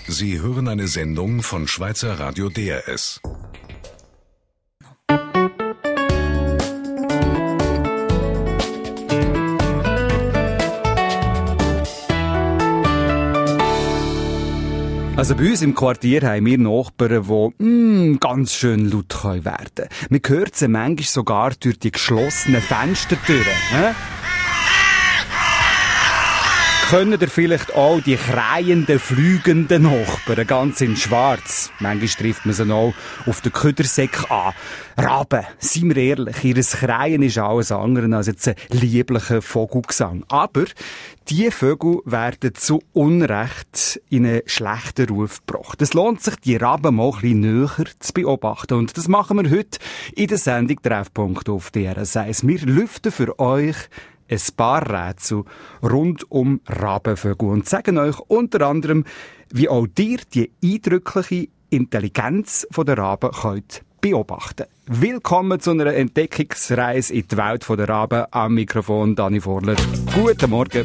Sie hören eine Sendung von Schweizer Radio DRS. Also bei uns im Quartier haben wir Nachbarn, die ganz schön laut werden können. Man hört sie manchmal sogar durch die geschlossenen Fenstertüren. Können ihr vielleicht auch die kreienden, fliegenden Nachbarn, ganz in schwarz? Manchmal trifft man sie auch auf den Ködersäck an. Raben, seien wir ehrlich, ihr Kreien ist alles andere als jetzt ein lieblicher Vogelgesang. Aber diese Vögel werden zu Unrecht in einen schlechten Ruf gebracht. Es lohnt sich, die Raben mal ein bisschen näher zu beobachten. Und das machen wir heute in der Sendung Treffpunkt auf DRS 1. Wir lüften für euch ein paar Rätsel rund um Rabenvögel und sagen euch unter anderem, wie auch ihr die eindrückliche Intelligenz der Raben könnt beobachten. Willkommen zu einer Entdeckungsreise in die Welt der Raben. Am Mikrofon Dani Vorler. Guten Morgen.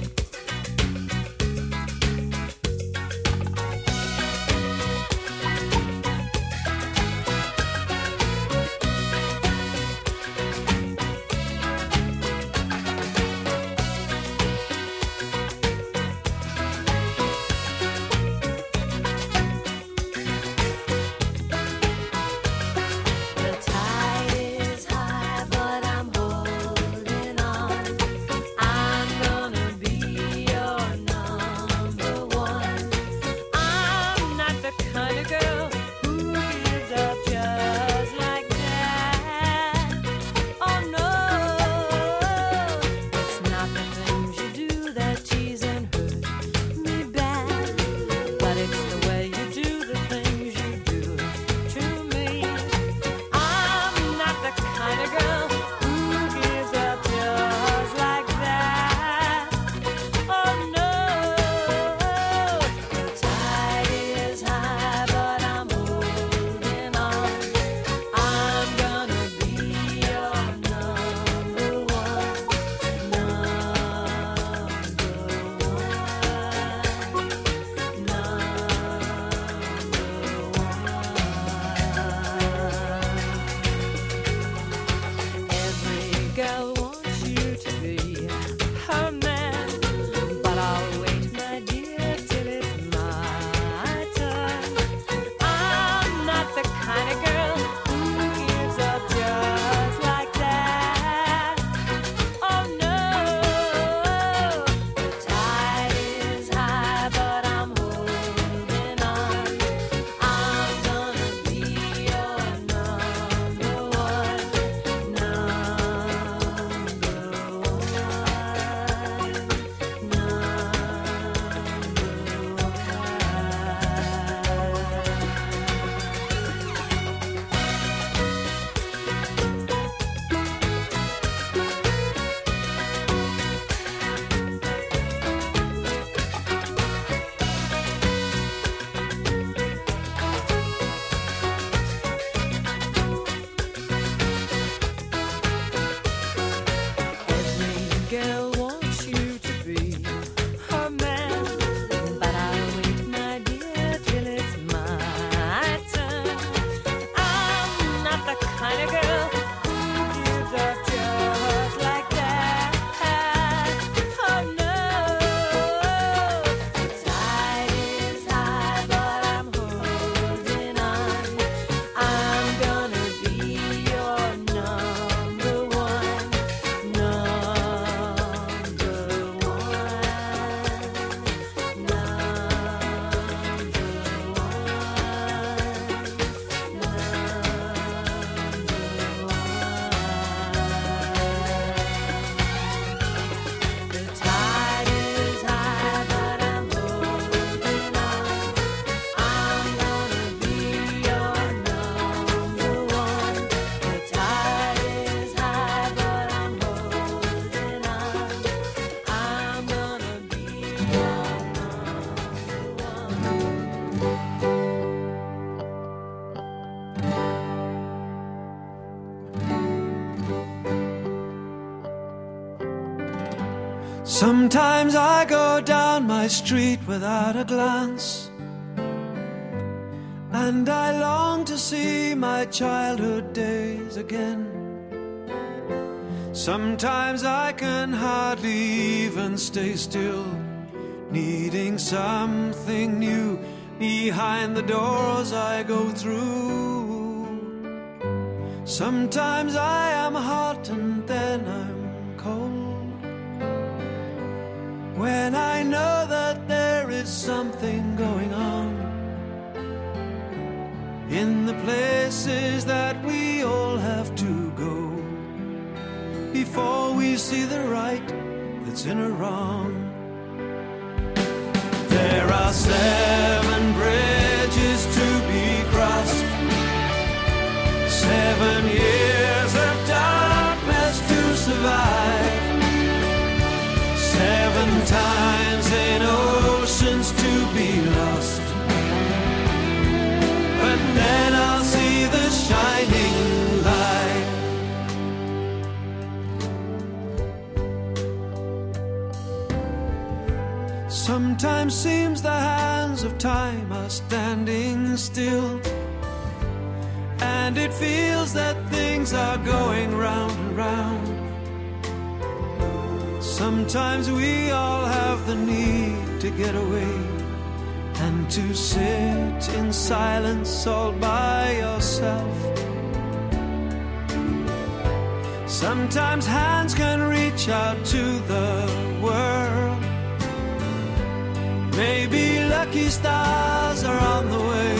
Sometimes I go down my street without a glance, and I long to see my childhood days again. Sometimes I can hardly even stay still, needing something new behind the doors I go through. Sometimes I am hot and then I'm cold, when I know that there is something going on in the places that we all have to go before we see the right that's in a wrong. There are 7 bridges to be crossed, 7 years of darkness to survive, 7 times in oceans to be lost. But then I'll see the shining light. Sometimes seems the hands of time are standing still, and it feels that things are going round and round. Sometimes we all have the need to get away and to sit in silence all by yourself. Sometimes hands can reach out to the world. Maybe lucky stars are on the way.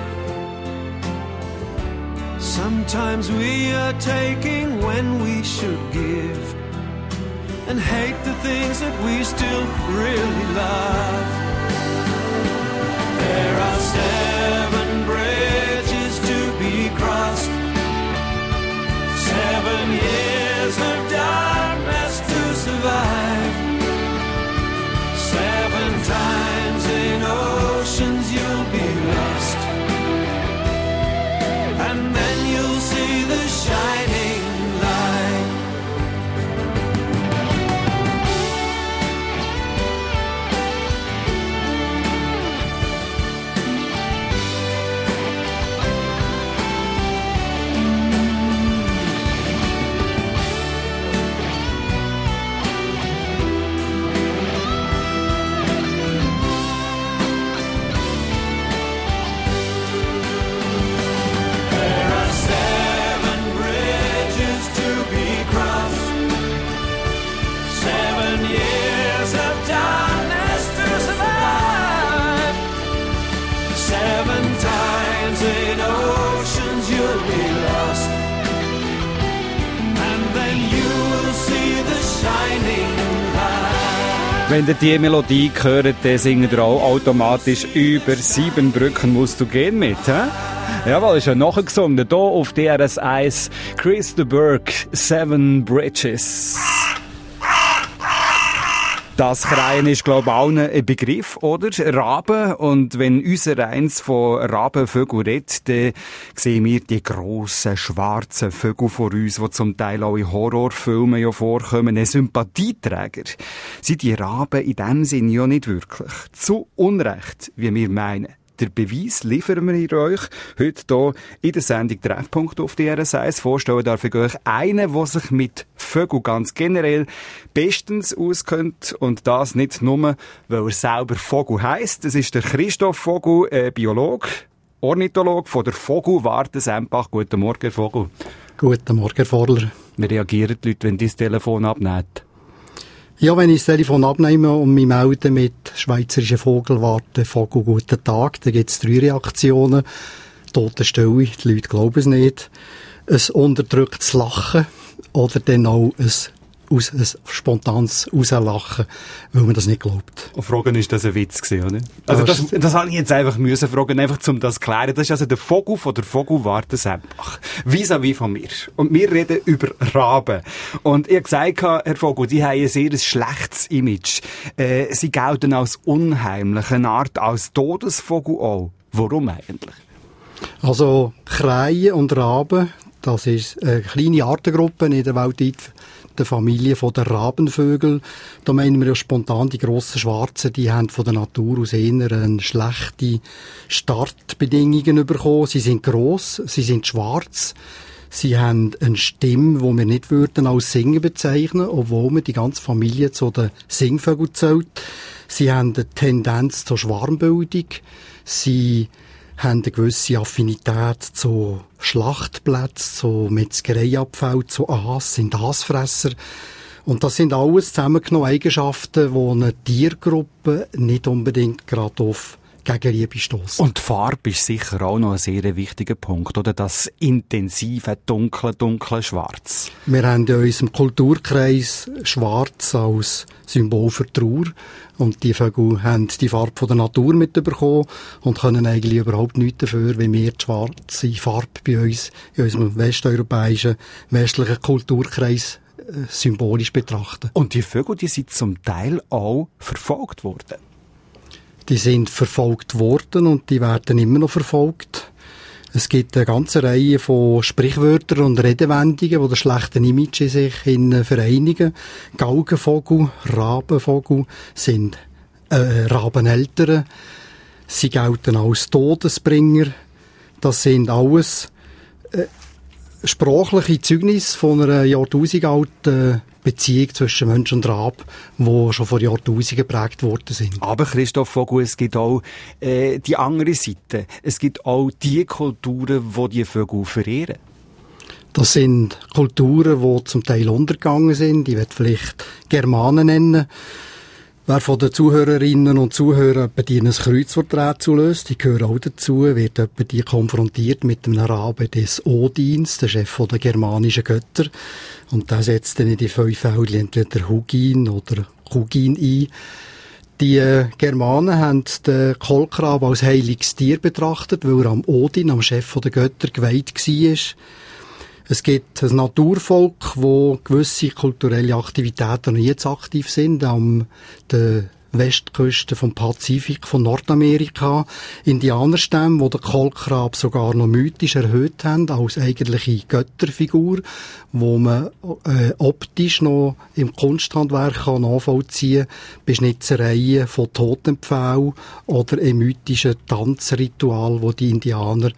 Sometimes we are taking when we should give, and hate the things that we still really love. There are 7 bridges to be crossed, 7 years of darkness to survive, 7 times in oceans you'll be lost, and then you'll see the shining light. Wenn ihr diese Melodie hört, dann singt ihr auch automatisch über 7 Brücken musst du gehen mit, hä? Jawohl, ist ja nachgesungen. Hier auf DRS1 Chris de Burgh, 7 Bridges. Das Kreien ist, glaube ich, allen ein Begriff, oder? Raben. Und wenn unser eins von Rabenvögeln redet, dann sehen wir die grossen, schwarzen Vögel vor uns, die zum Teil auch in Horrorfilmen ja vorkommen. Ein Sympathieträger sind die Raben in dem Sinn ja nicht wirklich. Zu Unrecht, wie wir meinen. Der Beweis liefern wir euch heute hier in der Sendung Treffpunkt auf DRS1. Vorstellen darf ich euch einen, der sich mit Vögeln ganz generell bestens auskennt. Und das nicht nur, weil er selber Vogel heisst. Das ist der Christoph Vogel, Biologe, Ornithologe von der Vogelwarte Sempach. Guten Morgen, Herr Vogel. Guten Morgen, Herr Vorler. Wie reagieren die Leute, wenn die das Telefon abnehmen? Ja, wenn ich das Telefon abnehme und mich melde mit Schweizerische Vogelwarte, Vogel, guten Tag, dann gibt es 3 Reaktionen. Totenstille, die Leute glauben es nicht. Ein unterdrücktes Lachen oder dann auch ein spontanes Rauslachen, weil man das nicht glaubt. Und fragen, ist das ein Witz gewesen, oder? Also das habe ich jetzt einfach müssen fragen, einfach um das zu klären. Das ist also der Vogel von der Vogelwarte Sempach. Vis-à-vis von mir. Und wir reden über Raben. Und ich habe gesagt, Herr Vogel, die haben ein sehr schlechtes Image. Sie gelten als unheimlich, eine Art als Todesvogel auch. Warum eigentlich? Also Krähen und Raben, das ist eine kleine Artengruppe in der weltweit sogenannten Familie der Rabenvögel. Da meinen wir ja spontan, die grossen Schwarzen, die haben von der Natur aus eher schlechte Startbedingungen bekommen. Sie sind gross, sie sind schwarz. Sie haben eine Stimme, die wir nicht als Singen bezeichnen, obwohl man die ganze Familie zu den Singvögeln zählt. Sie haben eine Tendenz zur Schwarmbildung. Sie haben eine gewisse Affinität zu Schlachtplätzen, zu Metzgereiabfällen, zu Aas, sind Aasfresser. Und das sind alles zusammengenommen Eigenschaften, die eine Tiergruppe nicht unbedingt gerade auf Gegenliebe stossen. Und die Farbe ist sicher auch noch ein sehr wichtiger Punkt, oder? Das intensive, dunkle Schwarz. Wir haben in unserem Kulturkreis Schwarz als Symbol für Trauer. Und die Vögel haben die Farbe von der Natur mitbekommen und können eigentlich überhaupt nichts dafür, wenn wir die schwarze Farbe bei uns in unserem westeuropäischen, westlichen Kulturkreis symbolisch betrachten. Und die Vögel, die sind zum Teil auch verfolgt worden. Die sind verfolgt worden und die werden immer noch verfolgt. Es gibt eine ganze Reihe von Sprichwörtern und Redewendungen, die das schlechte Image in sich vereinigen. Galgenvogel, Rabenvogel sind Rabeneltern. Sie gelten als Todesbringer. Das sind alles sprachliche Zeugnisse von einer jahrtausendalten Beziehung zwischen Mensch und Rab, die schon vor Jahrtausenden geprägt worden sind. Aber Christoph Vogel, es gibt auch die andere Seite. Es gibt auch die Kulturen, die Vögel verehren. Das sind Kulturen, die zum Teil untergegangen sind. Ich werde vielleicht Germanen nennen. Wer von den Zuhörerinnen und Zuhörern die ein Kreuzworträtsel löst, die gehören auch dazu, wird die konfrontiert mit einem Raben des Odins, der Chef der germanischen Götter. Und der setzt dann in die 5 Fälle entweder Hugin oder Hugin ein. Die Germanen haben den Kolkrab als heiliges Tier betrachtet, weil er am Odin, am Chef der Götter, geweiht war. Es gibt ein Naturvolk, wo gewisse kulturelle Aktivitäten noch jetzt aktiv sind, an der Westküste vom Pazifik, von Nordamerika. Indianerstämme, die den Kolkrab sogar noch mythisch erhöht haben, als eigentliche Götterfigur, wo man optisch noch im Kunsthandwerk nachvollziehen kann, bei Schnitzereien von Totempfählen oder im mythischen Tanzritual, wo die Indianer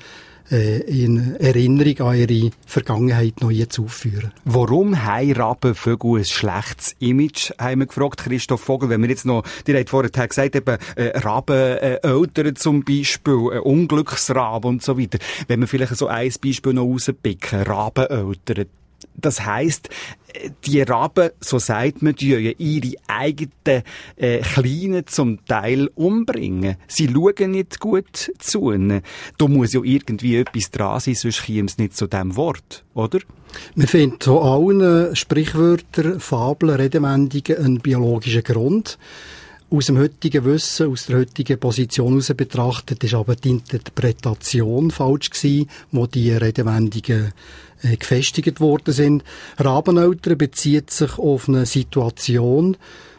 in Erinnerung an ihre Vergangenheit noch jetzt aufführen. Warum haben Rabenvögel ein schlechtes Image, haben wir gefragt, Christoph Vogel. Wenn wir jetzt noch, dir hat vorher gesagt, eben Rabeneltern zum Beispiel, Unglücksraben und so weiter. Wenn wir vielleicht so ein Beispiel noch rauspicken, Rabeneltern. Das heisst, die Raben, so sagt man, die ihre eigenen Kleinen zum Teil umbringen. Sie schauen nicht gut zu ihnen. Da muss ja irgendwie etwas dran sein, sonst käme es nicht zu diesem Wort, oder? Wir finden zu allen Sprichwörtern, Fabeln, Redewendungen einen biologischen Grund. Aus dem heutigen Wissen, aus der heutigen Position heraus betrachtet, ist aber die Interpretation falsch gewesen, wo die Redewendungen gefestigt worden sind. Rabeneltern bezieht sich auf eine Situation,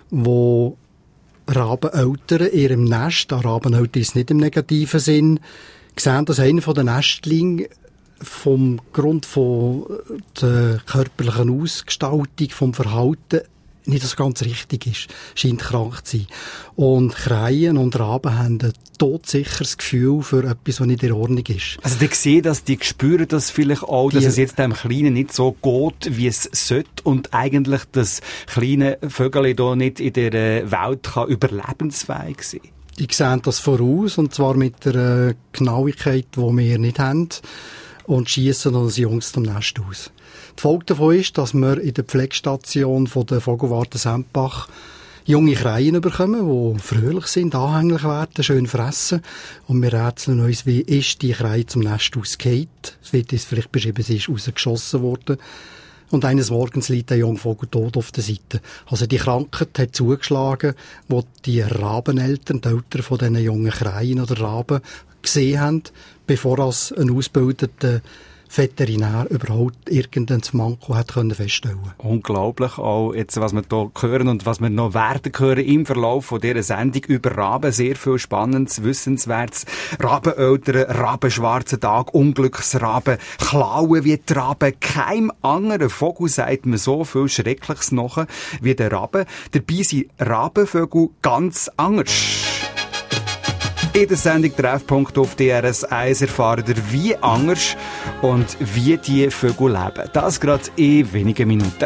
wo Rabeneltern in ihrem Nest, Rabeneltern ist nicht im negativen Sinn, sehen, dass einer von den Nestlingen vom Grund von der körperlichen Ausgestaltung, vom Verhalten nicht so ganz richtig ist, scheint krank zu sein. Und Kreien und Raben haben ein todsicheres Gefühl für etwas, was nicht in Ordnung ist. Also die sehen das, die spüren das vielleicht auch, dass es jetzt dem Kleinen nicht so geht, wie es sollte und eigentlich das kleine Vögel hier nicht in der Welt kann überlebensfähig sein. Die sehen das voraus, und zwar mit der Genauigkeit, die wir nicht haben, und schiessen das Jungs zum Nest aus. Die Folge davon ist, dass wir in der Pflegestation von der Vogelwarte Sempach junge Kreien bekommen, die fröhlich sind, anhänglich werden, schön fressen. Und wir rätseln uns, wie ist die Kreie zum Nest ausgefallen. Es wird uns vielleicht beschrieben, sie ist rausgeschossen worden. Und eines Morgens liegt der Jungvogel tot auf der Seite. Also die Krankheit hat zugeschlagen, wo die Rabeneltern, die Eltern von diesen jungen Kreien oder Raben gesehen haben, bevor als ein ausgebildeter Veterinär überhaupt irgendein Manko hat können feststellen. Unglaublich auch jetzt, was wir hier hören und was wir noch werden hören im Verlauf von dieser Sendung über Raben. Sehr viel Spannendes, Wissenswertes. Rabeneltern, Rabenschwarzen Tag, Unglücksraben, Klauen wie die Raben. Keinem anderen Vogel sagt man so viel Schreckliches nach wie der Raben. Dabei sind Rabenvögel ganz anders. In der Sendung Treffpunkt auf DRS1 erfahren ihr, wie anders und wie die Vögel leben. Das gerade in wenigen Minuten.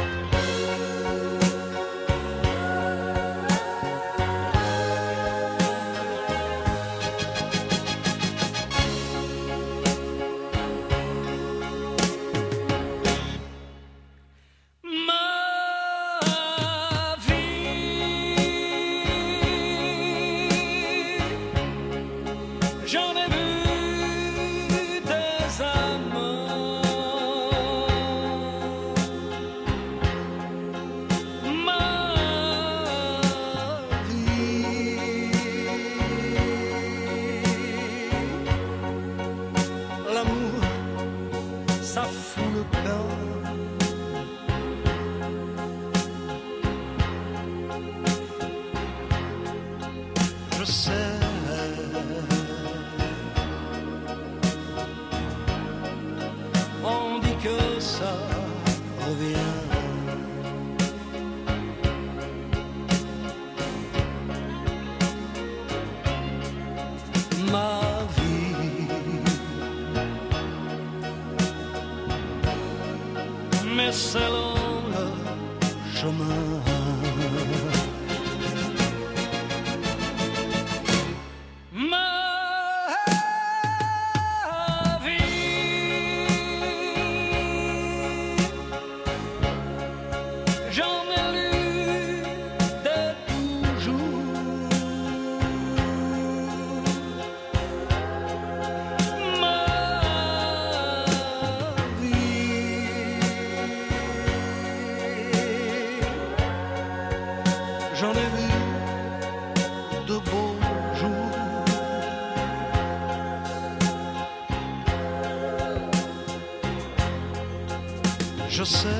Je sais,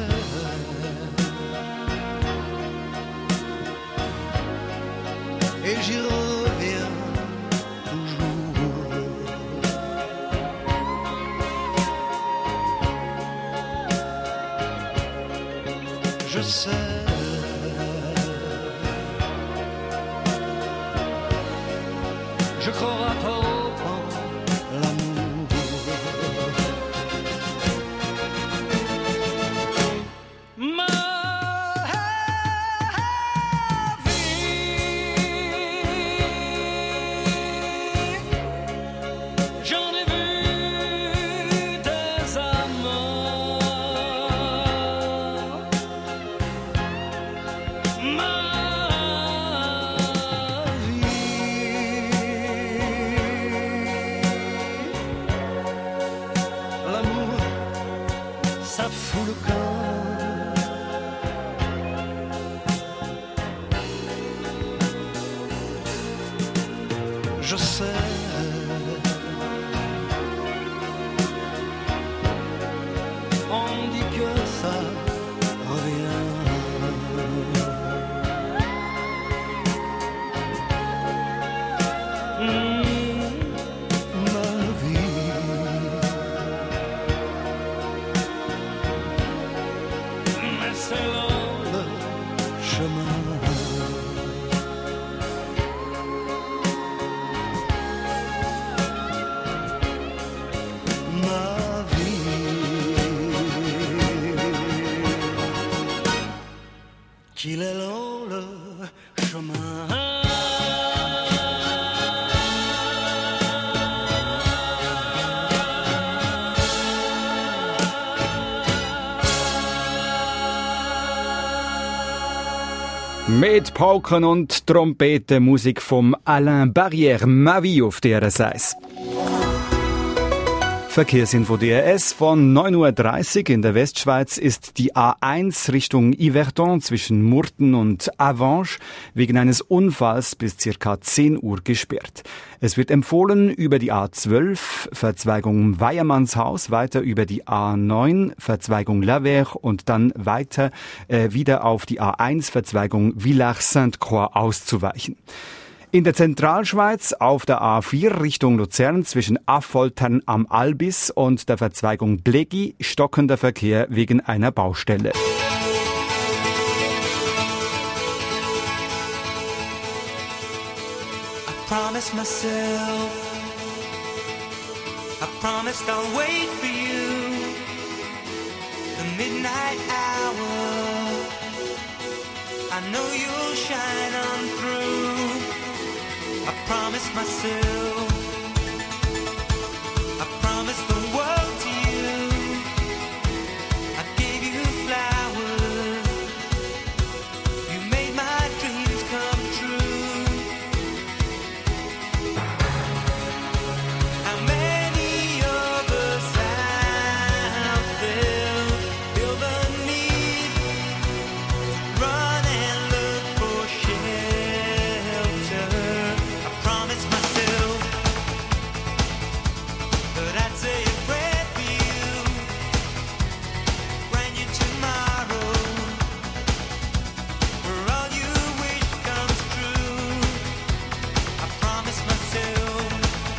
et j'y reviens toujours. Je sais, je crois trop en l'amour. Je sais, on dit que ça revient. Ma vie, mais c'est long le chemin. Qu'il est long le chemin. Mit Pauken und Trompeten, Musik vom Alain Barrière, Ma vie auf DRS1. Verkehrsinfo DRS von 9.30 Uhr in der Westschweiz ist die A1 Richtung Yverdon zwischen Murten und Avanches wegen eines Unfalls bis ca. 10 Uhr gesperrt. Es wird empfohlen, über die A12 Verzweigung Weiermannshaus weiter über die A9 Verzweigung Lavère und dann weiter wieder auf die A1 Verzweigung Villars-Sainte-Croix auszuweichen. In der Zentralschweiz auf der A4 Richtung Luzern zwischen Affoltern am Albis und der Verzweigung Blegi stockender Verkehr wegen einer Baustelle. I promised myself, I promised I'll wait for you, the midnight hour, I know you'll shine on through. I promised myself, I promised the world to you, I gave you flowers, you made my dreams come true. How many of us out there feel the need to run and look for shelter? I promised myself that I'd say a prayer for you, when you tomorrow, where all you wish comes true. I promised myself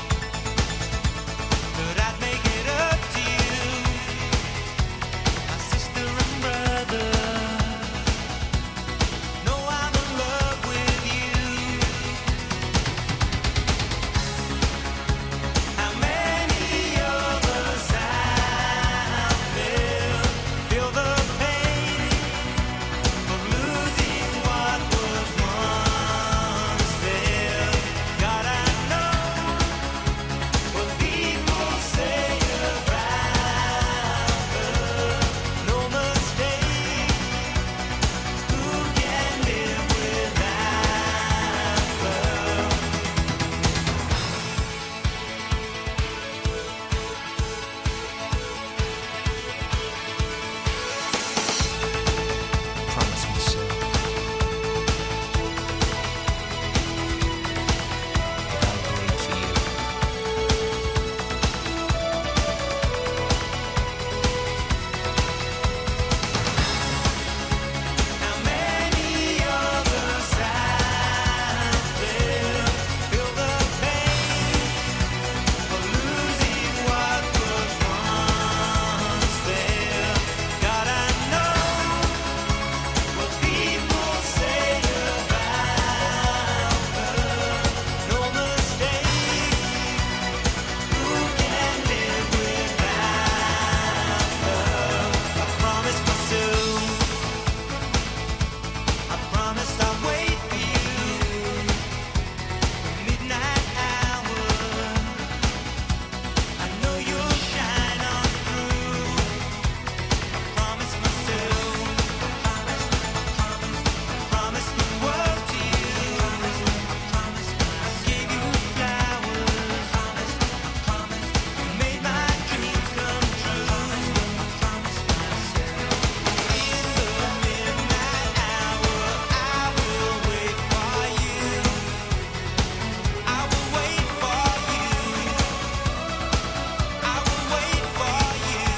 that I'd make it up to you, my sister and brother. Know I'm in love with you. How many of us out there feel the pain of losing what was once there? God, I know what people say about love. No mistake, who can live without love? Promise myself that I'll wait for you. How many of us out there feel the pain of losing what was once there? God, I know what people say about love. No mistake, who can live without love? I promised myself, I promised I'd wait for you, the midnight hour, I know you'll shine on through. I promised myself, I promised the world to you, I gave you flowers, you made my dreams come true. In the midnight hour, I will wait for you, I will wait for you, I will wait for you.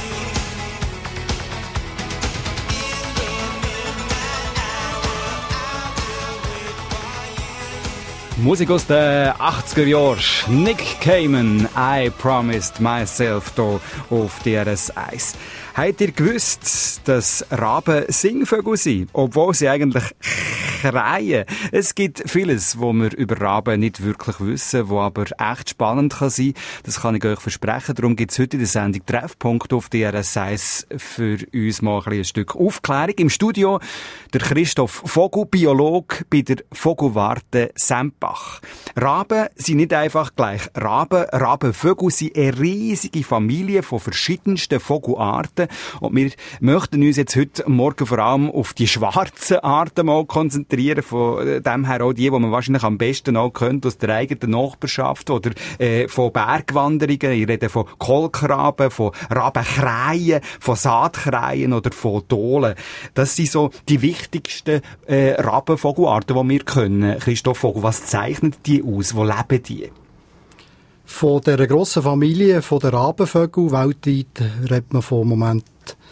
In the midnight hour, I will wait for you. Musik aus den 80er Jahren. Nick Cayman, I Promised Myself, hier auf DRS 1. Habt ihr gewusst, dass Raben Singvögel sind, obwohl sie eigentlich kreien? Es gibt vieles, wo wir über Raben nicht wirklich wissen, wo aber echt spannend kann sein. Das kann ich euch versprechen. Darum gibt es heute in der Sendung Treffpunkt auf DRS 1 für uns mal ein Stück Aufklärung. Im Studio der Christoph Vogel, Biologe bei der Vogelwarte Sempach. Raben sind nicht einfach gleich Raben. Rabenvögel sind eine riesige Familie von verschiedensten Vogelarten. Arten. Und wir möchten uns jetzt heute Morgen vor allem auf die schwarzen Arten mal konzentrieren. Von dem her auch die man wahrscheinlich am besten auch kennt aus der eigenen Nachbarschaft oder von Bergwanderungen. Ich rede von Kohlkraben, von Rabenkrähen, von Saatkrähen oder von Dohlen. Das sind so die wichtigsten Rabenvogelarten, die wir können. Christoph Vogel, was zeichnet die aus? Wo leben die? Von dieser grossen Familie, von der Rabenvögel, weltweit redet man von im Moment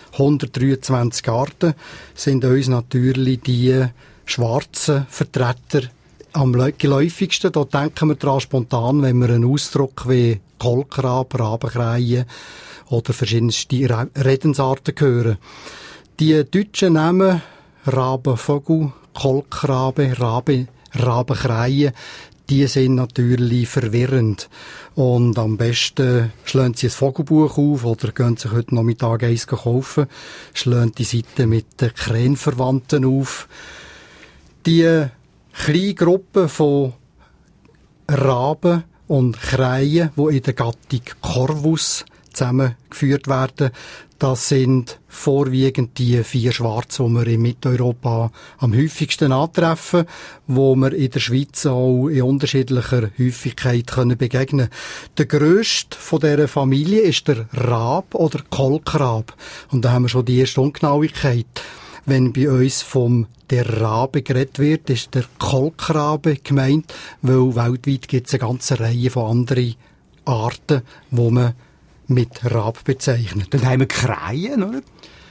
123 Arten, sind uns natürlich die schwarzen Vertreter am geläufigsten. Da denken wir daran spontan, wenn wir einen Ausdruck wie Kohlkrabe, Rabenkrähen oder verschiedenste Redensarten hören. Die deutschen Namen Rabenvogel, Kohlkrabe, Rabenkrähen, die sind natürlich verwirrend. Und am besten schlagen Sie ein Vogelbuch auf oder gehen sich heute Nachmittag eins kaufen, schlagen die Seite mit den Krähenverwandten auf. Die kleine Gruppe von Raben und Krähen, die in der Gattung Corvus zusammengeführt werden, das sind vorwiegend die 4 Schwarzen, die wir in Mitteleuropa am häufigsten antreffen, wo wir in der Schweiz auch in unterschiedlicher Häufigkeit begegnen können. Der grösste von dieser Familie ist der Rab oder Kohlkrab. Und da haben wir schon die erste Ungenauigkeit. Wenn bei uns vom der Rabe geredet wird, ist der Kohlkrabe gemeint, weil weltweit gibt es eine ganze Reihe von anderen Arten, wo man mit Rab bezeichnet. Dann haben wir Krähen, oder?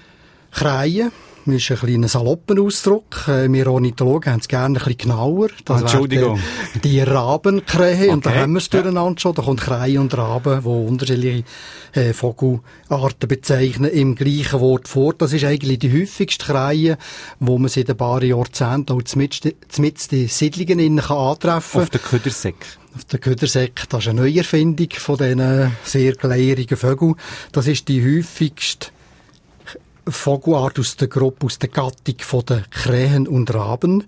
Krähen ist ein kleiner Saloppenausdruck. Wir Ornithologen haben es gerne ein bisschen genauer. Das Entschuldigung. Die Rabenkrähe, okay. Und da haben wir es durcheinander schon. Da kommt Krähe und Raben, die unterschiedliche Vogelarten bezeichnen, im gleichen Wort vor. Das ist eigentlich die häufigste Krähe, wo man seit ein paar Jahrzehnten auch zumindest die Siedlungen antreffen kann. Auf der Ködersäck. Auf der Ködersäck, das ist eine Neuerfindung von diesen sehr geleirigen Vögeln. Das ist die häufigste Vogelart aus der Gruppe, aus der Gattung von den Krähen und Raben.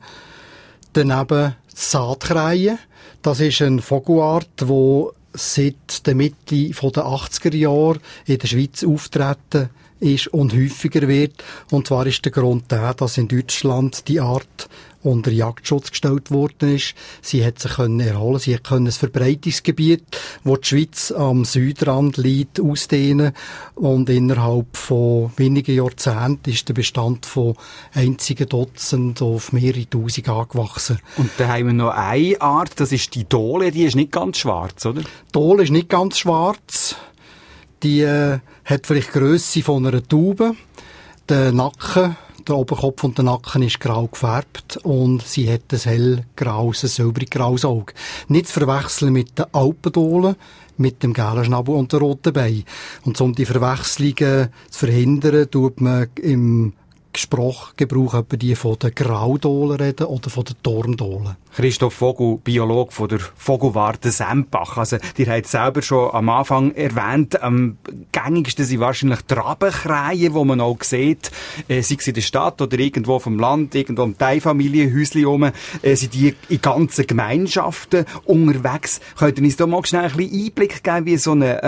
Daneben Saatkrähen. Das ist eine Vogelart, die seit der Mitte der 80er Jahre in der Schweiz auftreten ist und häufiger wird. Und zwar ist der Grund der, dass in Deutschland die Art unter Jagdschutz gestellt worden ist. Sie hat sich erholen, sie hat ein Verbreitungsgebiet, wo die Schweiz am Südrand liegt, ausdehnen. Und innerhalb von wenigen Jahrzehnten ist der Bestand von einzigen Dutzend auf mehrere Tausend angewachsen. Und da haben wir noch eine Art, das ist die Dohle, die ist nicht ganz schwarz, oder? Die Dohle ist nicht ganz schwarz. Die hat vielleicht die Grösse von einer Taube. Der Nacken, der Oberkopf und der Nacken ist grau gefärbt und sie hat ein hellgraues, ein silbrig-graues Auge. Nicht zu verwechseln mit den Alpendohlen, mit dem gelben Schnabel und der roten Bein. Und um die Verwechslungen zu verhindern, tut man im Sprachgebrauch etwa die von den Graudohlen reden oder von den Turmdohlen. Christoph Vogel, Biologe von der Vogelwarte Sempach. Also, ihr habt es selber schon am Anfang erwähnt, am gängigsten sind wahrscheinlich die Rabenkrähen, die man auch sieht, sei es in der Stadt oder irgendwo vom Land, irgendwo im Teilfamilienhäuschen rum, sind die in ganzen Gemeinschaften unterwegs. Könnt ihr uns da mal schnell ein bisschen Einblick geben, wie so eine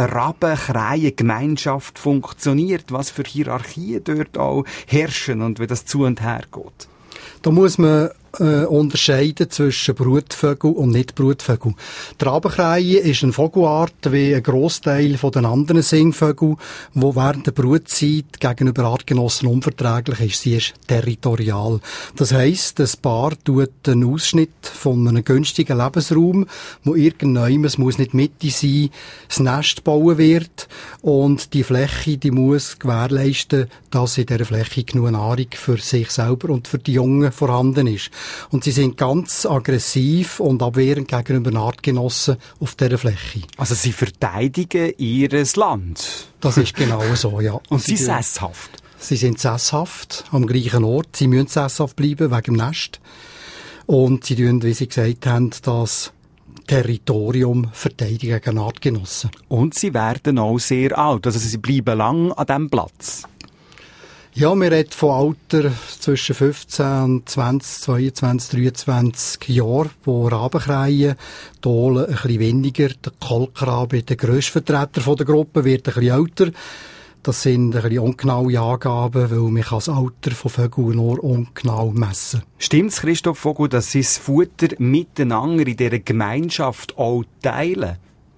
Rabenkrähen-Gemeinschaft funktioniert, was für Hierarchien dort auch herrschen und wie das zu und her geht? Da muss man unterscheiden zwischen Brutvögel und Nicht-Brutvögel. Die Rabenkrähe ist eine Vogelart wie ein Grossteil von den anderen Singvögeln, die während der Brutzeit gegenüber Artgenossen unverträglich ist. Sie ist territorial. Das heisst, das Paar tut einen Ausschnitt von einem günstigen Lebensraum, wo irgendjemand, es muss nicht Mitte sein, das Nest bauen wird. Und die Fläche, die muss gewährleisten, dass in dieser Fläche genug Nahrung für sich selber und für die Jungen vorhanden ist. Und sie sind ganz aggressiv und abwehrend gegenüber Artgenossen auf dieser Fläche. Also sie verteidigen ihr Land? Das ist genau so, ja. Und sie sind sesshaft? Sie sind sesshaft am gleichen Ort. Sie müssen sesshaft bleiben wegen dem Nest. Und sie tun, wie Sie gesagt haben, das Territorium verteidigen gegen Artgenossen. Und sie werden auch sehr alt. Also sie bleiben lang an diesem Platz. Ja, wir reden von Alter zwischen 15 und 20, 22, 23 Jahren, wo Rabenkrähen, Dohlen ein bisschen weniger, der Kohlkrabe, der grösste Vertreter der Gruppe, wird ein bisschen älter. Das sind ein bisschen ungenaue Angaben, weil man das Alter von Vögeln nur ungenau messen kann. Stimmt's, Christoph Vogel, dass sie das Futter miteinander in dieser Gemeinschaft auch teilen?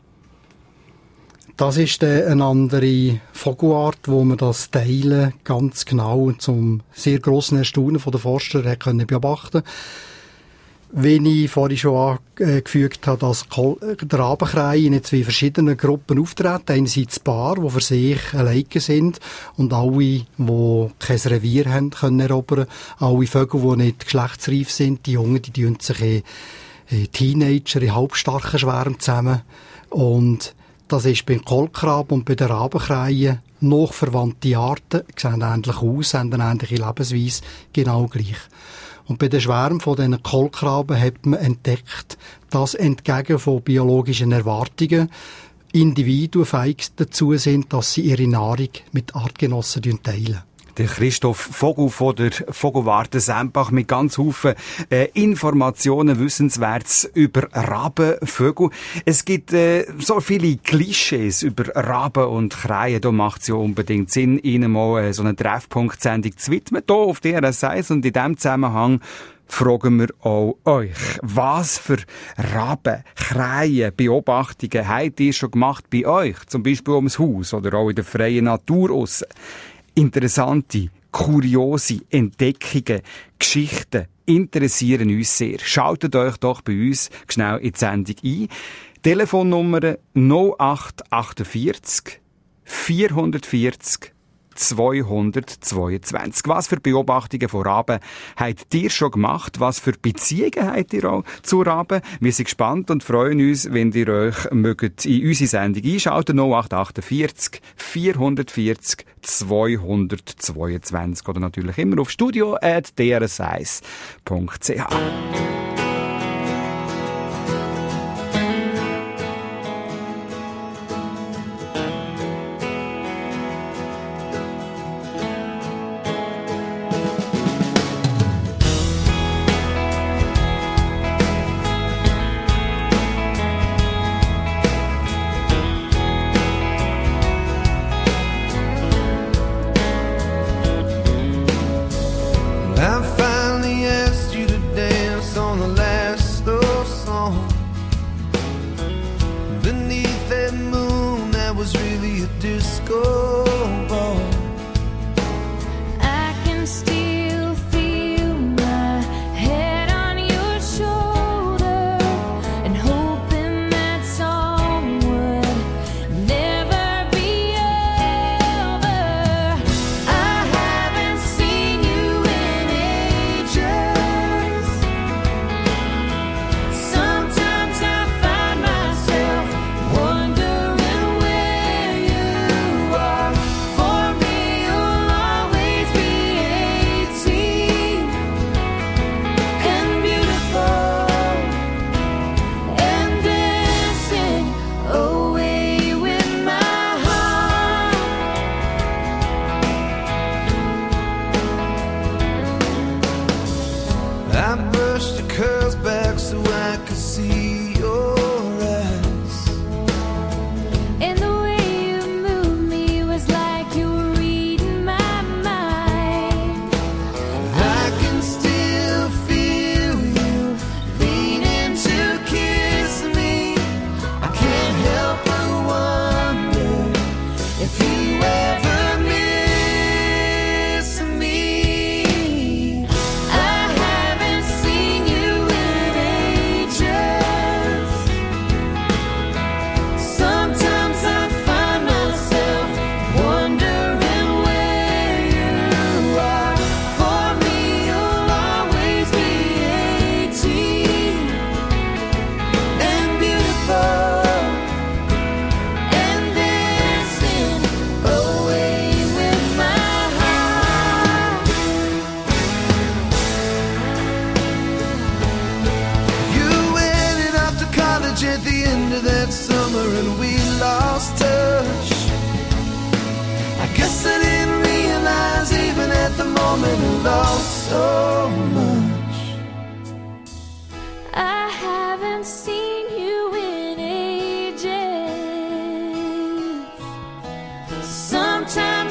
Das ist eine andere Vogelart, wo man das Teilen ganz genau und zum sehr grossen Erstaunen der Forscher können beobachten. Wie ich vorhin schon angefügt habe, dass der Rabenkrähe in zwei verschiedenen Gruppen auftreten. Einerseits Paar, die für sich alleine sind und alle, die kein Revier haben, können erobern. Alle Vögel, die nicht geschlechtsreif sind, die Jungen, die tun sich in Teenager, in halbstarken Schwärmen zusammen. Und das ist beim Kohlkraben und bei den Rabenkrähen noch verwandte Arten, sehen ähnlich aus, haben eine ähnliche Lebensweise, genau gleich. Und bei den Schwärmen von diesen Kohlkraben hat man entdeckt, dass entgegen von biologischen Erwartungen Individuen fähig dazu sind, dass sie ihre Nahrung mit Artgenossen teilen. Der Christoph Vogel von der Vogelwarte Sempach mit ganz Haufen Informationen, Wissenswertes über Rabenvögel. Es gibt so viele Klischees über Raben und Krähen. Da macht es ja unbedingt Sinn, ihnen mal so eine Treffpunkt-Sendung zu widmen, hier auf DRS1. Und in diesem Zusammenhang fragen wir auch euch, was für Raben, Krähen, Beobachtungen habt ihr schon gemacht bei euch? Zum Beispiel ums Haus oder auch in der freien Natur aussen. Interessante, kuriose Entdeckungen, Geschichten interessieren uns sehr. Schaltet euch doch bei uns schnell in die Sendung ein. Telefonnummer 0848 440 222. Was für Beobachtungen von Raben habt ihr schon gemacht? Was für Beziehungen habt ihr auch zu Raben? Wir sind gespannt und freuen uns, wenn ihr euch mögt in unsere Sendung einschalten. 0848 440 222 oder natürlich immer auf studio@drs1.ch. Lost so much. I haven't seen you in ages. Sometimes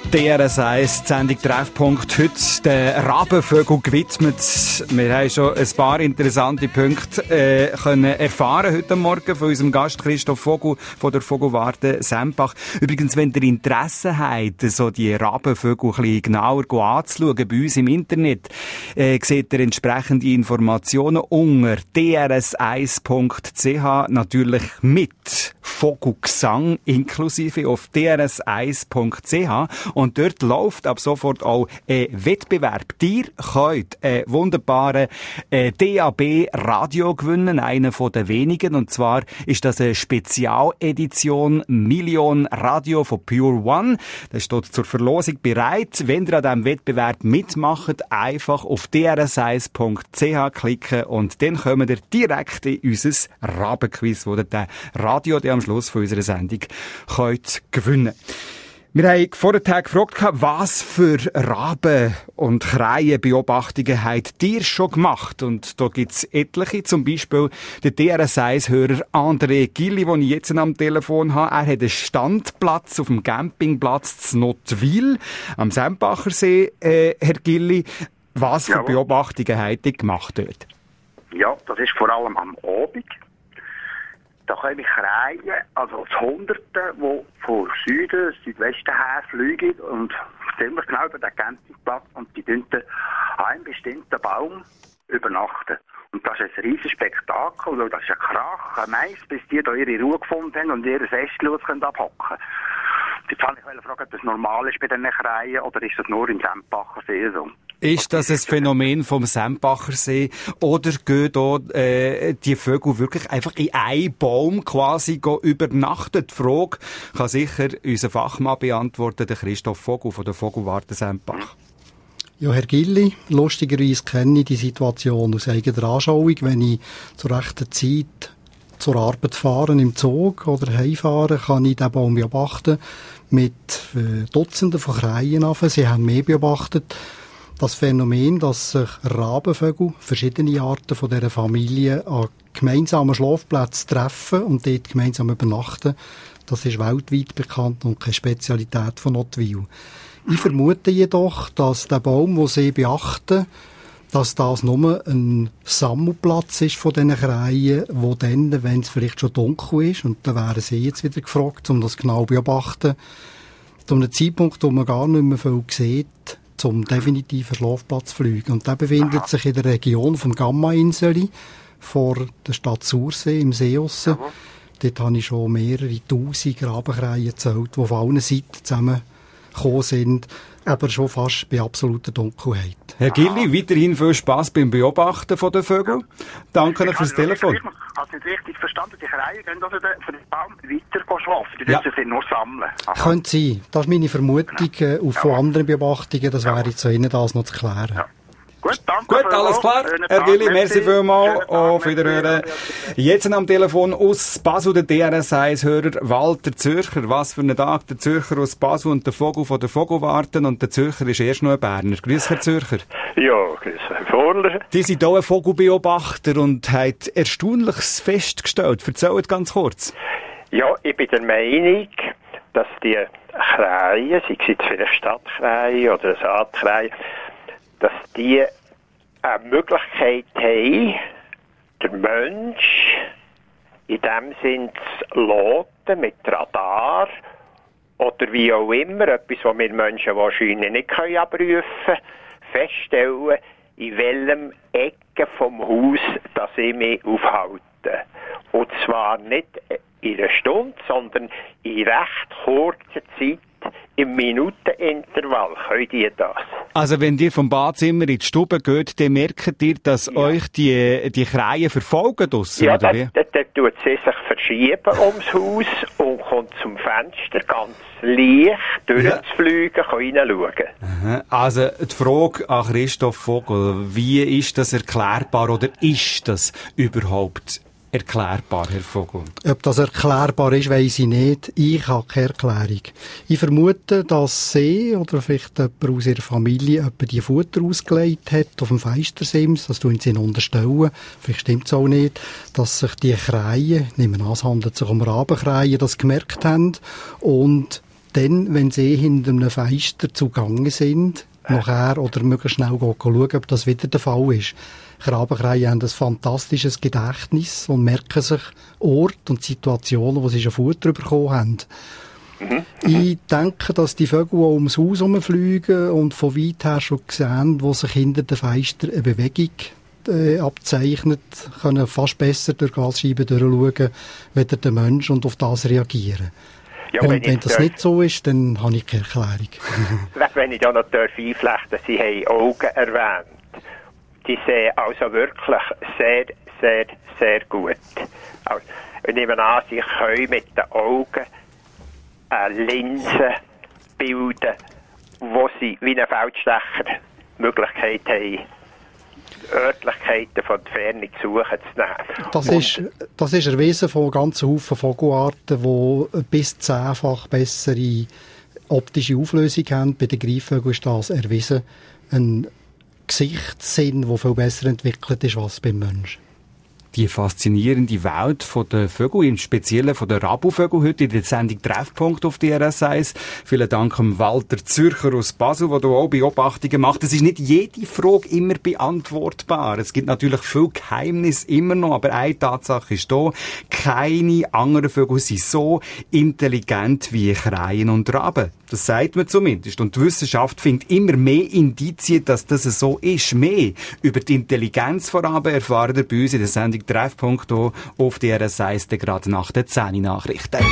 DRS1, die Sendung Treffpunkt, heute den Rabenvögel gewidmet. Wir haben schon ein paar interessante Punkte können erfahren heute Morgen von unserem Gast Christoph Vogel von der Vogelwarte Sempach. Übrigens, wenn ihr Interesse habt, so die Rabenvögel ein bisschen genauer anzuschauen, bei uns im Internet, seht ihr entsprechende Informationen unter drs1.ch, natürlich mit Vogelgesang inklusive auf drs1.ch. Und dort läuft ab sofort auch ein Wettbewerb. Ihr könnt einen wunderbaren DAB-Radio gewinnen, einer von den wenigen. Und zwar ist das eine Spezialedition Million Radio von Pure One. Das steht zur Verlosung bereit. Wenn ihr an diesem Wettbewerb mitmacht, einfach auf drs1.ch klicken und dann kommt ihr direkt in unser Rabenquiz, wo ihr den Radio am Schluss von unserer Sendung könnt gewinnen. Wir haben vorher gefragt, was für Raben- und Krähenbeobachtungen habt ihr schon gemacht? Und da gibt's etliche, zum Beispiel der DRS1-Hörer André Gilli, den ich jetzt am Telefon habe. Er hat einen Standplatz auf dem Campingplatz zu Nottwil am Sempacher See. Herr Gilli, was für Beobachtungen habt ihr gemacht dort? Ja, das ist vor allem am Abend. Da komme ich Krähen, also das Hunderte, die von Süden, Südwesten her fliegen und ziemlich genau über den Campingplatz und die dort an einem bestimmten Baum übernachten. Und das ist ein riesiges Spektakel, weil das ist ein Krach, ein Mais, bis die da ihre Ruhe gefunden haben und ihre Ästchen abhocken können. Jetzt wollte ich fragen, ob das normal ist bei diesen Krähen oder ist das nur im Sempacher See so? Ist das ein Phänomen vom Sempacher See oder gehen da die Vögel wirklich einfach in einen Baum quasi übernachten? Die Frage kann sicher unser Fachmann beantworten, der Christoph Vogel von der Vogelwarte Sempach. Ja, Herr Gilli, lustigerweise kenne ich die Situation aus eigener Anschauung, wenn ich zur rechten Zeit zur Arbeit fahren im Zug oder heimfahren, kann ich den Baum beobachten mit Dutzenden von Krähen. Sie haben mehr beobachtet. Das Phänomen, dass sich Rabenvögel, verschiedene Arten von dieser Familie, an gemeinsamen Schlafplätzen treffen und dort gemeinsam übernachten, das ist weltweit bekannt und keine Spezialität von Nottwil. Ich vermute jedoch, dass der Baum, den sie beachten, dass das nur ein Sammelplatz ist von diesen Krähen, wo dann, wenn es vielleicht schon dunkel ist, und da wären sie jetzt wieder gefragt, um das genau zu beobachten, zu einem Zeitpunkt, wo man gar nicht mehr viel sieht, zum definitiven Schlafplatz fliegen. Und der befindet sich in der Region vom Gamma-Inseli vor der Stadt Sursee im See aussen. Dort habe ich schon mehrere tausend Rabenkrähen gezählt, die von allen Seiten zusammengekommen sind, aber schon fast bei absoluter Dunkelheit. Herr Gilli, weiterhin viel Spass beim Beobachten von den Vögeln. Danke Ihnen fürs Telefon. Ich habe es nicht richtig verstanden. Die Krähen gehen also für den Baum weiter schlafen. Die müssen sie nur sammeln. Könnte sein. Das ist meine Vermutung von anderen Beobachtungen. Das wäre jetzt Ihnen das noch zu klären. Ja. Gut, danke. Gut, alles klar. Herr Gilli, merci vielmals. Auf Wiederhören. Jetzt am Telefon aus Basel der DRS1-Hörer Walter Zürcher. Was für ein Tag. Der Zürcher aus Basel und der Vogel von der Vogelwarte. Und der Zürcher ist erst noch ein Berner. Grüß Herr Zürcher. Ja, grüß Herr Vorler. Die sind hier ein Vogelbeobachter und haben Erstaunliches festgestellt. Erzählt ganz kurz. Ja, ich bin der Meinung, dass die Krähen, sei es jetzt vielleicht Stadtkrähen oder Saatkrähen, dass die eine Möglichkeit haben, der Mensch in dem Sinn zu loten mit Radar oder wie auch immer, etwas, was wir Menschen wahrscheinlich nicht abprüfen können, feststellen, in welchem Ecke vom Haus dass ich mich aufhalte. Und zwar nicht in einer Stunde, sondern in recht kurzer Zeit, im Minutenintervall. Könnt ihr das? Also wenn ihr vom Badzimmer in die Stube geht, dann merkt ihr, dass euch die Krähen verfolgen draussen, ja, oder wie? Dann tut sie sich verschieben ums Haus und kommt zum Fenster ganz leicht durchzufliegen, kann reinschauen. Aha. Also die Frage an Christoph Vogel, wie ist das erklärbar oder ist das überhaupt erklärbar, Herr Vogel? Ob das erklärbar ist, weiss ich nicht. Ich habe keine Erklärung. Ich vermute, dass sie oder vielleicht jemand aus ihrer Familie die Futter ausgelegt hat auf dem Fenstersims. Das tun sie unterstellen. Vielleicht stimmt es auch nicht, dass sich die Krähen, nehmen an, es handelt sich um Rabenkrähen, das gemerkt haben und dann, wenn sie hinter einem Fenster zugange sind, nachher oder möglichst schnell schauen, ob das wieder der Fall ist. Krabenkreien haben ein fantastisches Gedächtnis und merken sich Orte und Situationen, wo sie schon Futter bekommen haben. Ich denke, dass die Vögel auch ums Haus herumfliegen und von weit her schon sehen, wo sich hinter den Fenstern eine Bewegung abzeichnet, können fast besser durch Glasscheiben durchschauen, weder der Mensch und auf das reagieren. Ja, wenn das nicht so ist, dann habe ich keine Erklärung. Wenn ich da noch einflechten, Sie haben Augen erwähnt. Die sehen also wirklich sehr, sehr, sehr gut. Also, ich nehme an, Sie können mit den Augen eine Linse bilden, wo Sie wie ein Feldstecher die Möglichkeit haben, Örtlichkeiten von der Ferne zu suchen zu nehmen. Das ist erwiesen von ganzen Haufen Vogelarten, die bis 10-fach bessere optische Auflösung haben. Bei den Greifvögeln ist das erwiesen. Ein Gesichtssinn, der viel besser entwickelt ist als beim Menschen. Die faszinierende Welt der Vögel, im Speziellen von der Rabuvögel, heute in der Sendung Treffpunkt auf DRS1. Vielen Dank an Walter Zürcher aus Basel, der auch Beobachtungen macht. Es ist nicht jede Frage immer beantwortbar. Es gibt natürlich viel Geheimnis immer noch, aber eine Tatsache ist da: keine anderen Vögel sind so intelligent wie Krähen und Raben. Das sagt man zumindest. Und die Wissenschaft findet immer mehr Indizien, dass das so ist. Mehr über die Intelligenz von Raben erfahren wir bei uns in der Sendung Treffpunkt auf DRS1 gerade nach den 10 Nachrichten.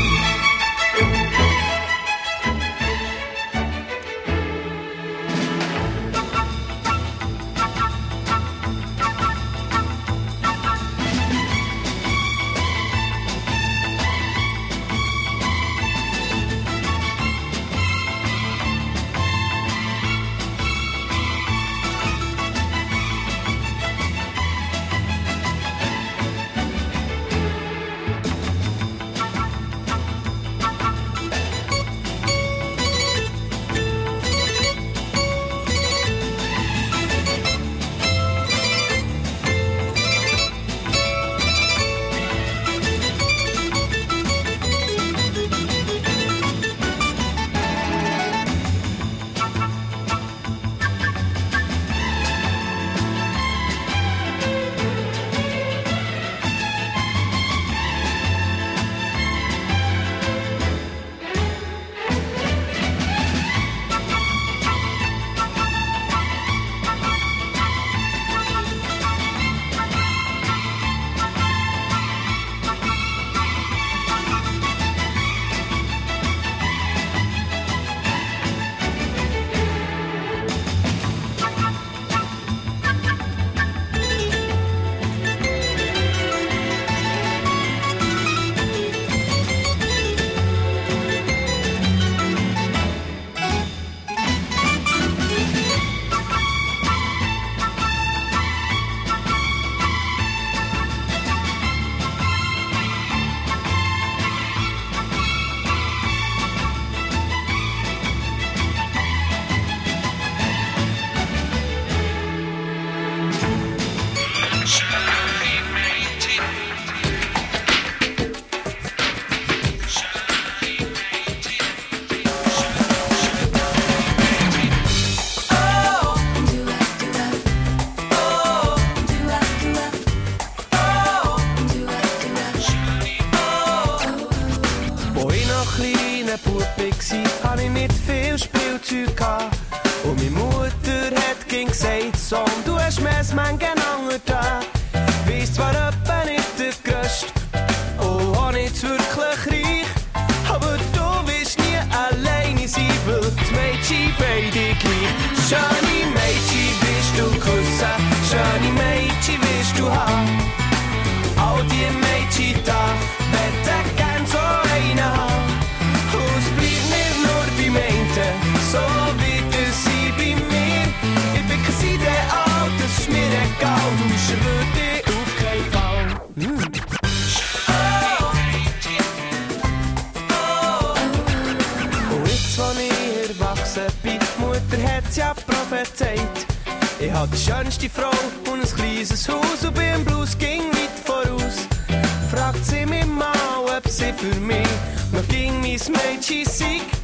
Ich hatte die schönste Frau und ein kleines Haus und beim Blues ging weit voraus. Fragt sie mich mal, ob sie für mich noch ging mein Mädchen sei.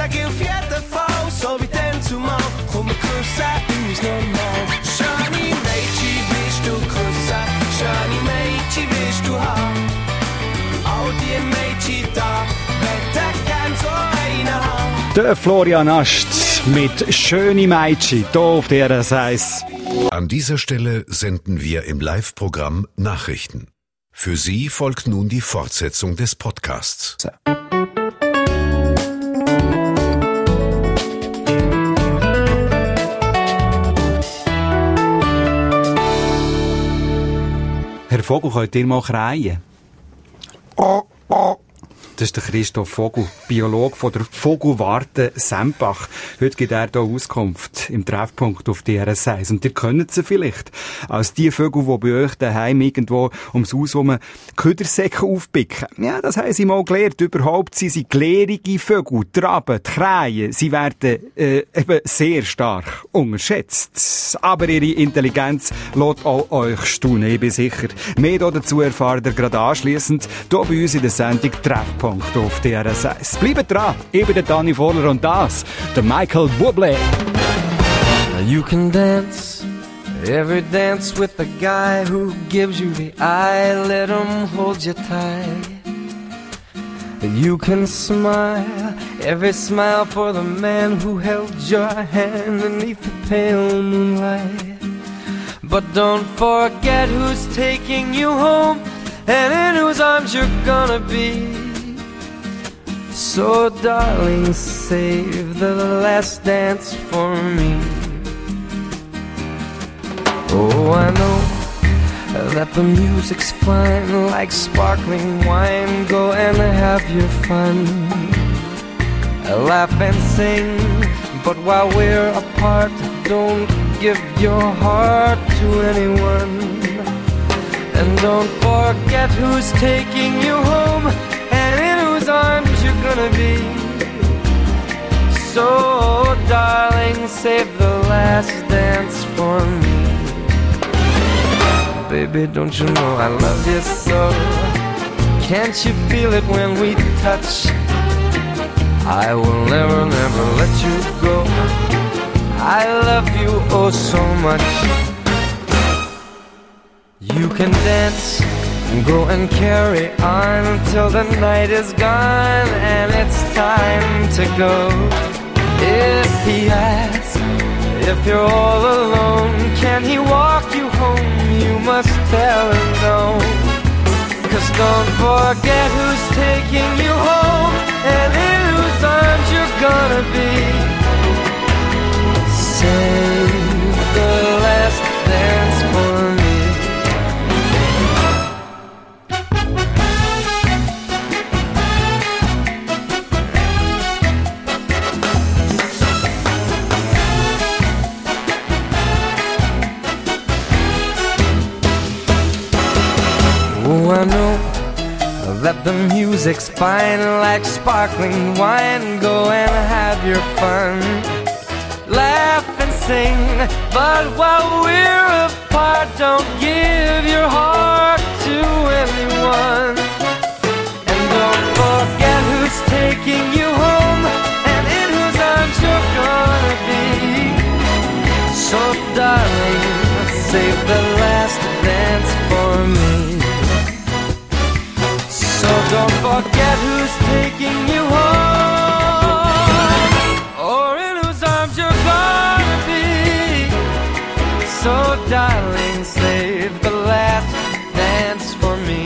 sag ich auf jeden Fall, so wie dann zumal, komm, wir küssen uns nochmal. Schöne Mädchen willst du küssen, schöne Mädchen willst du haben. All die Mädchen da, möchten gern so einen haben. Der Florian Ast mit «Schöne Mädchen» hier auf DRS 1. An dieser Stelle senden wir im Live-Programm Nachrichten. Für Sie folgt nun die Fortsetzung des Podcasts. Herr Vogel, könnt ihr mal kreien? Das ist der Christoph Vogel, Biologe von der Vogelwarte Sempach. Heute gibt er hier Auskunft im Treffpunkt auf DRS 1. Und ihr kennt sie vielleicht als die Vögel, die bei euch daheim irgendwo ums Haus herum Ködersäcke aufpicken. Ja, das haben sie mal gelernt. Überhaupt sind sie gelehrige Vögel, die Raben, die Krähen. Sie werden eben sehr stark unterschätzt. Aber ihre Intelligenz lässt auch euch staunen, ich bin sicher. Mehr dazu erfahrt ihr gerade anschliessend hier bei uns in der Sendung Treffpunkt auf DRS 1. Bleibt dran, ich bin der Dani Voller und das, der Michael Bublé. You can dance, every dance with the guy who gives you the eye, let him hold you tight. You can smile, every smile for the man who held your hand beneath the pale moonlight. But don't forget who's taking you home and in whose arms you're gonna be. So darling, save the last dance for me. Oh, I know that the music's fine, like sparkling wine. Go and have your fun, laugh and sing. But while we're apart, don't give your heart to anyone. And don't forget who's taking you home and in whose arms you're gonna be. So darling, save the last dance for me. Baby, don't you know I love you so? Can't you feel it when we touch? I will never, never let you go. I love you oh so much. You can dance, go and carry on till the night is gone and it's time to go. If he asks if you're all alone, can he walk you home? You must tell him no. 'Cause don't forget who's taking you home and in whose arms you're gonna be. Save the last dance for me. Oh, I know that the music's fine, like sparkling wine. Go and have your fun, laugh and sing. But while we're apart, don't give your heart to anyone. And don't forget who's taking you home and in whose arms you're gonna be. So darling, save the last dance for me. So don't forget who's taking you home or in whose arms you're gonna be. So darling, save the last dance for me.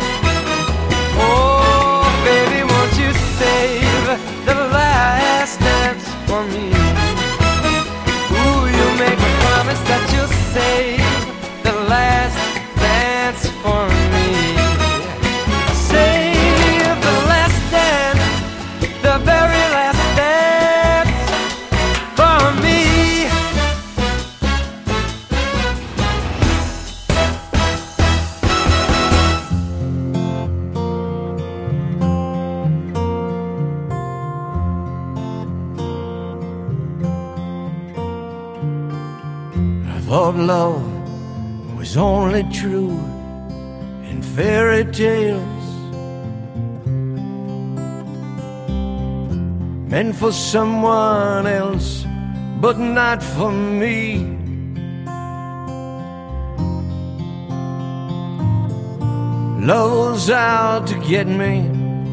Oh baby, won't you save the last dance for me? Ooh, you make a promise that you'll save the last dance for me. The very last dance for me. I thought love was only true in fairy tales. meant for someone else, but not for me. Love was out to get me,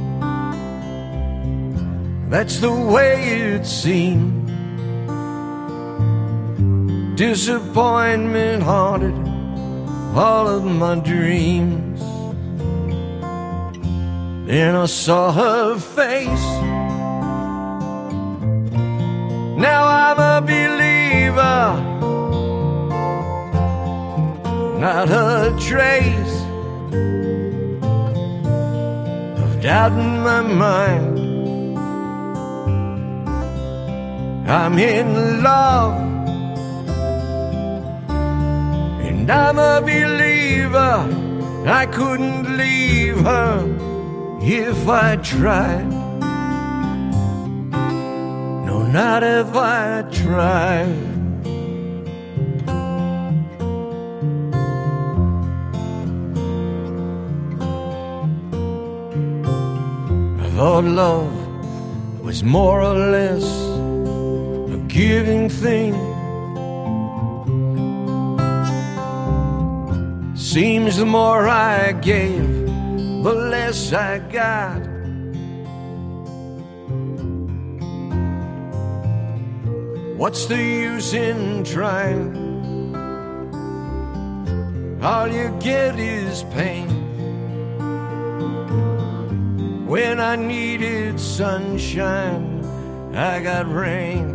that's the way it seemed. Disappointment haunted all of my dreams. Then I saw her face. Now I'm a believer, not a trace of doubt in my mind. I'm in love, and I'm a believer. I couldn't leave her if I tried. No, not if I tried. I thought love was more or less a giving thing. Seems the more I gave, the less I got. What's the use in trying? All you get is pain. When I needed sunshine, I got rain.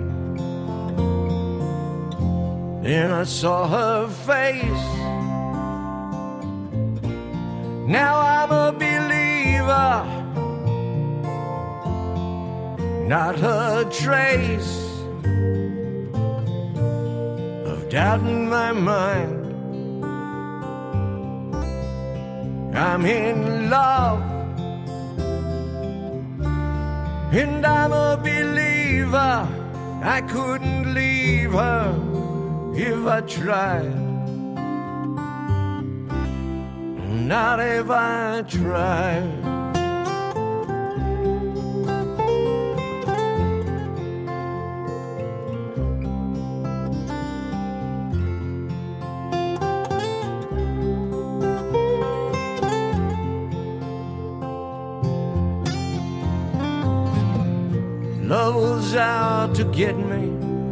Then I saw her face. Now I'm a believer, not a trace of doubt in my mind. I'm in love, and I'm a believer. I couldn't leave her if I tried. Not if I tried. Love was out to get me,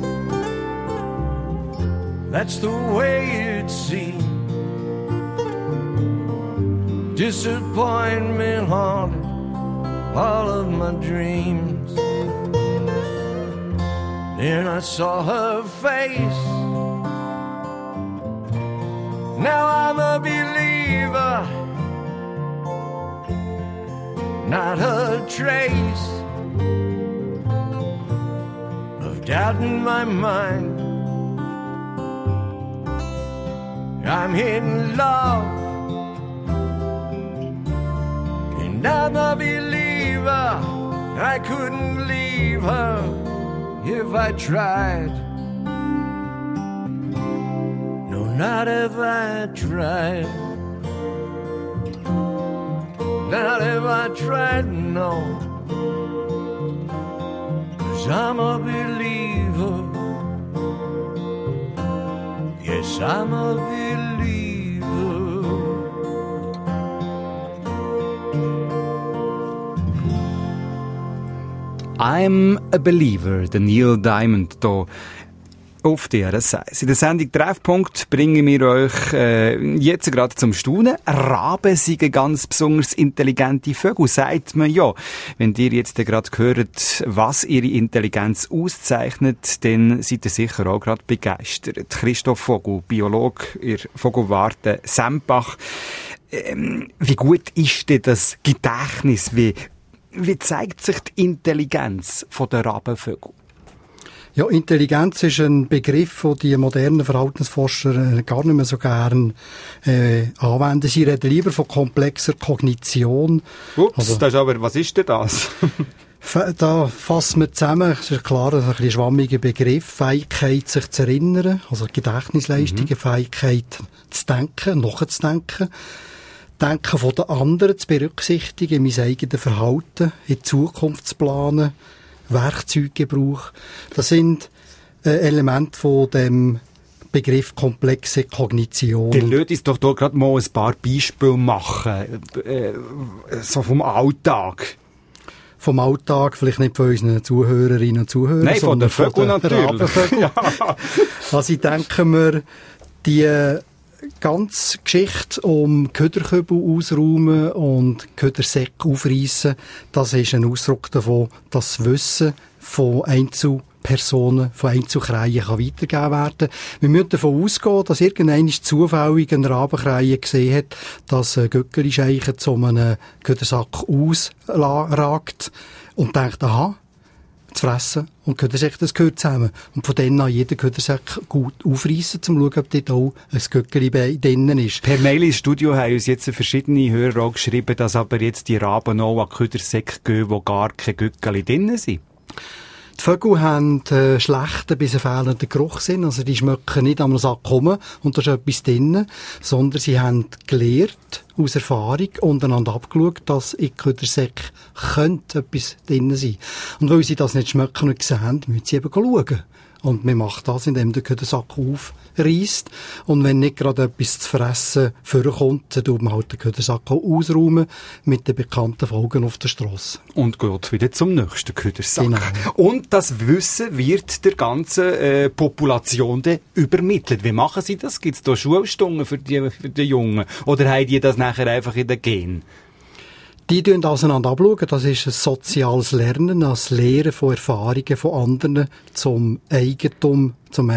that's the way it seemed. Disappointment haunted all of my dreams. Then I saw her face. Now I'm a believer, not a trace of doubt in my mind. I'm in love, and I'm a believer. I couldn't leave her if I tried. No, not if I tried. Not if I tried, no. 'Cause I'm a believer. Yes, I'm a believer. I'm a Believer, der Neil Diamond hier auf DRS1. In der Sendung Treffpunkt bringen wir euch jetzt gerade zum Staunen. Raben sind ganz besonders intelligente Vögel, sagt man ja. Wenn ihr jetzt gerade hört, was ihre Intelligenz auszeichnet, dann seid ihr sicher auch gerade begeistert. Christoph Vogel, Biologe in der Vogelwarte Sempach. Wie gut ist denn das Gedächtnis? Wie zeigt sich die Intelligenz der Rabenvögel? Ja, Intelligenz ist ein Begriff, den die modernen Verhaltensforscher gar nicht mehr so gern anwenden. Sie reden lieber von komplexer Kognition. Ups, das ist aber, was ist denn das? Da fassen wir zusammen, das ist klar, das ist ein bisschen schwammiger Begriff, Fähigkeit, sich zu erinnern, also Gedächtnisleistungen, Fähigkeit zu denken, nachzudenken, Denken von den anderen zu berücksichtigen, mein eigenes Verhalten, in die Zukunft zu planen, Werkzeuggebrauch. Das sind Elemente von dem Begriff komplexe Kognition. Dann lasst uns doch hier gerade mal ein paar Beispiele machen, so vom Alltag. Vom Alltag, vielleicht nicht von unseren Zuhörerinnen und Zuhörern. Nein, von den Vögeln natürlich. Ja. Also ich denke mir, die ganze Geschichte um Köderkübel ausräumen und Ködersäcke aufreissen, das ist ein Ausdruck davon, dass das Wissen von Einzelpersonen, von Einzelkreien kann weitergegeben werden. Wir müssen davon ausgehen, dass irgendwann zufällig ein Rabenkreie gesehen hat, dass ein Göckeli-Scheiche zu einem Ködersack ausragt und denkt, aha, zu fressen und Ködersäcke, das gehört zusammen. Und von dann an jeden Ködersack gut aufreissen, um zu schauen, ob dort auch ein Göckeli drinnen ist. Per Mail ins Studio haben uns jetzt verschiedene Hörer auch geschrieben, dass aber jetzt die Raben auch an Ködersäcke gehen, wo gar keine Göckeli drin sind. Die Vögel haben schlechten bis einen fehlenden Geruchssinn, also die schmecken nicht am Sack rum und da ist etwas drin, sondern sie haben gelernt, aus Erfahrung untereinander abgeschaut, dass in Ködersäcken könnte etwas drin sein. Und weil sie das nicht schmecken und sehen, müssen sie eben schauen. Und man macht das, indem der Ködersack aufreisst. Und wenn nicht gerade etwas zu fressen vorkommt, dann tut man halt den Ködersack auch ausräumen mit den bekannten Folgen auf der Strasse. Und geht wieder zum nächsten Ködersack. Genau. Und das Wissen wird der ganzen Population übermittelt. Wie machen sie das? Gibt es da Schulstunden für die Jungen? Oder haben die das nachher einfach in den Genen? Die schauen auseinander abschauen. Das ist ein soziales Lernen, das Lehren von Erfahrungen von anderen zum Eigentum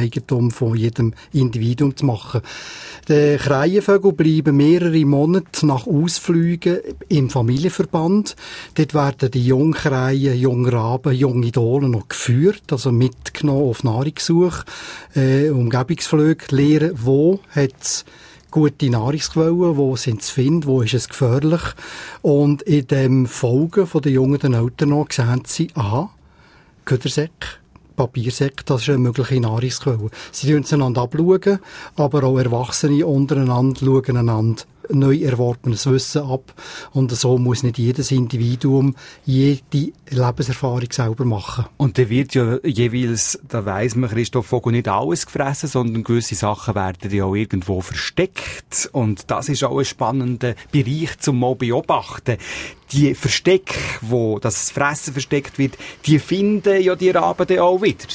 von jedem Individuum zu machen. Die Krähenvögel bleiben mehrere Monate nach Ausflügen im Familienverband. Dort werden die Jungkrähen, Jungraben, Jungidolen noch geführt, also mitgenommen auf Nahrungssuche, Umgebungsflüge, lernen, wo hat's gute Nahrungsquellen, wo sind zu finden, wo ist es gefährlich. Und in dem Folgen von den Jungen den Eltern noch sehen sie, aha, Ködersäcke, Papiersäcke, das ist eine mögliche Nahrungsquelle. Sie schauen einander abschauen, aber auch Erwachsene untereinander schauen einander neu erworbenes Wissen ab. Und so muss nicht jedes Individuum jede Lebenserfahrung selber machen. Und da wird ja jeweils, da weiss man, Christoph Vogel, nicht alles gefressen, sondern gewisse Sachen werden ja auch irgendwo versteckt. Und das ist auch ein spannender Bereich zum mal beobachten. Die Verstecke, wo das Fressen versteckt wird, die finden ja die Raben dann auch wieder.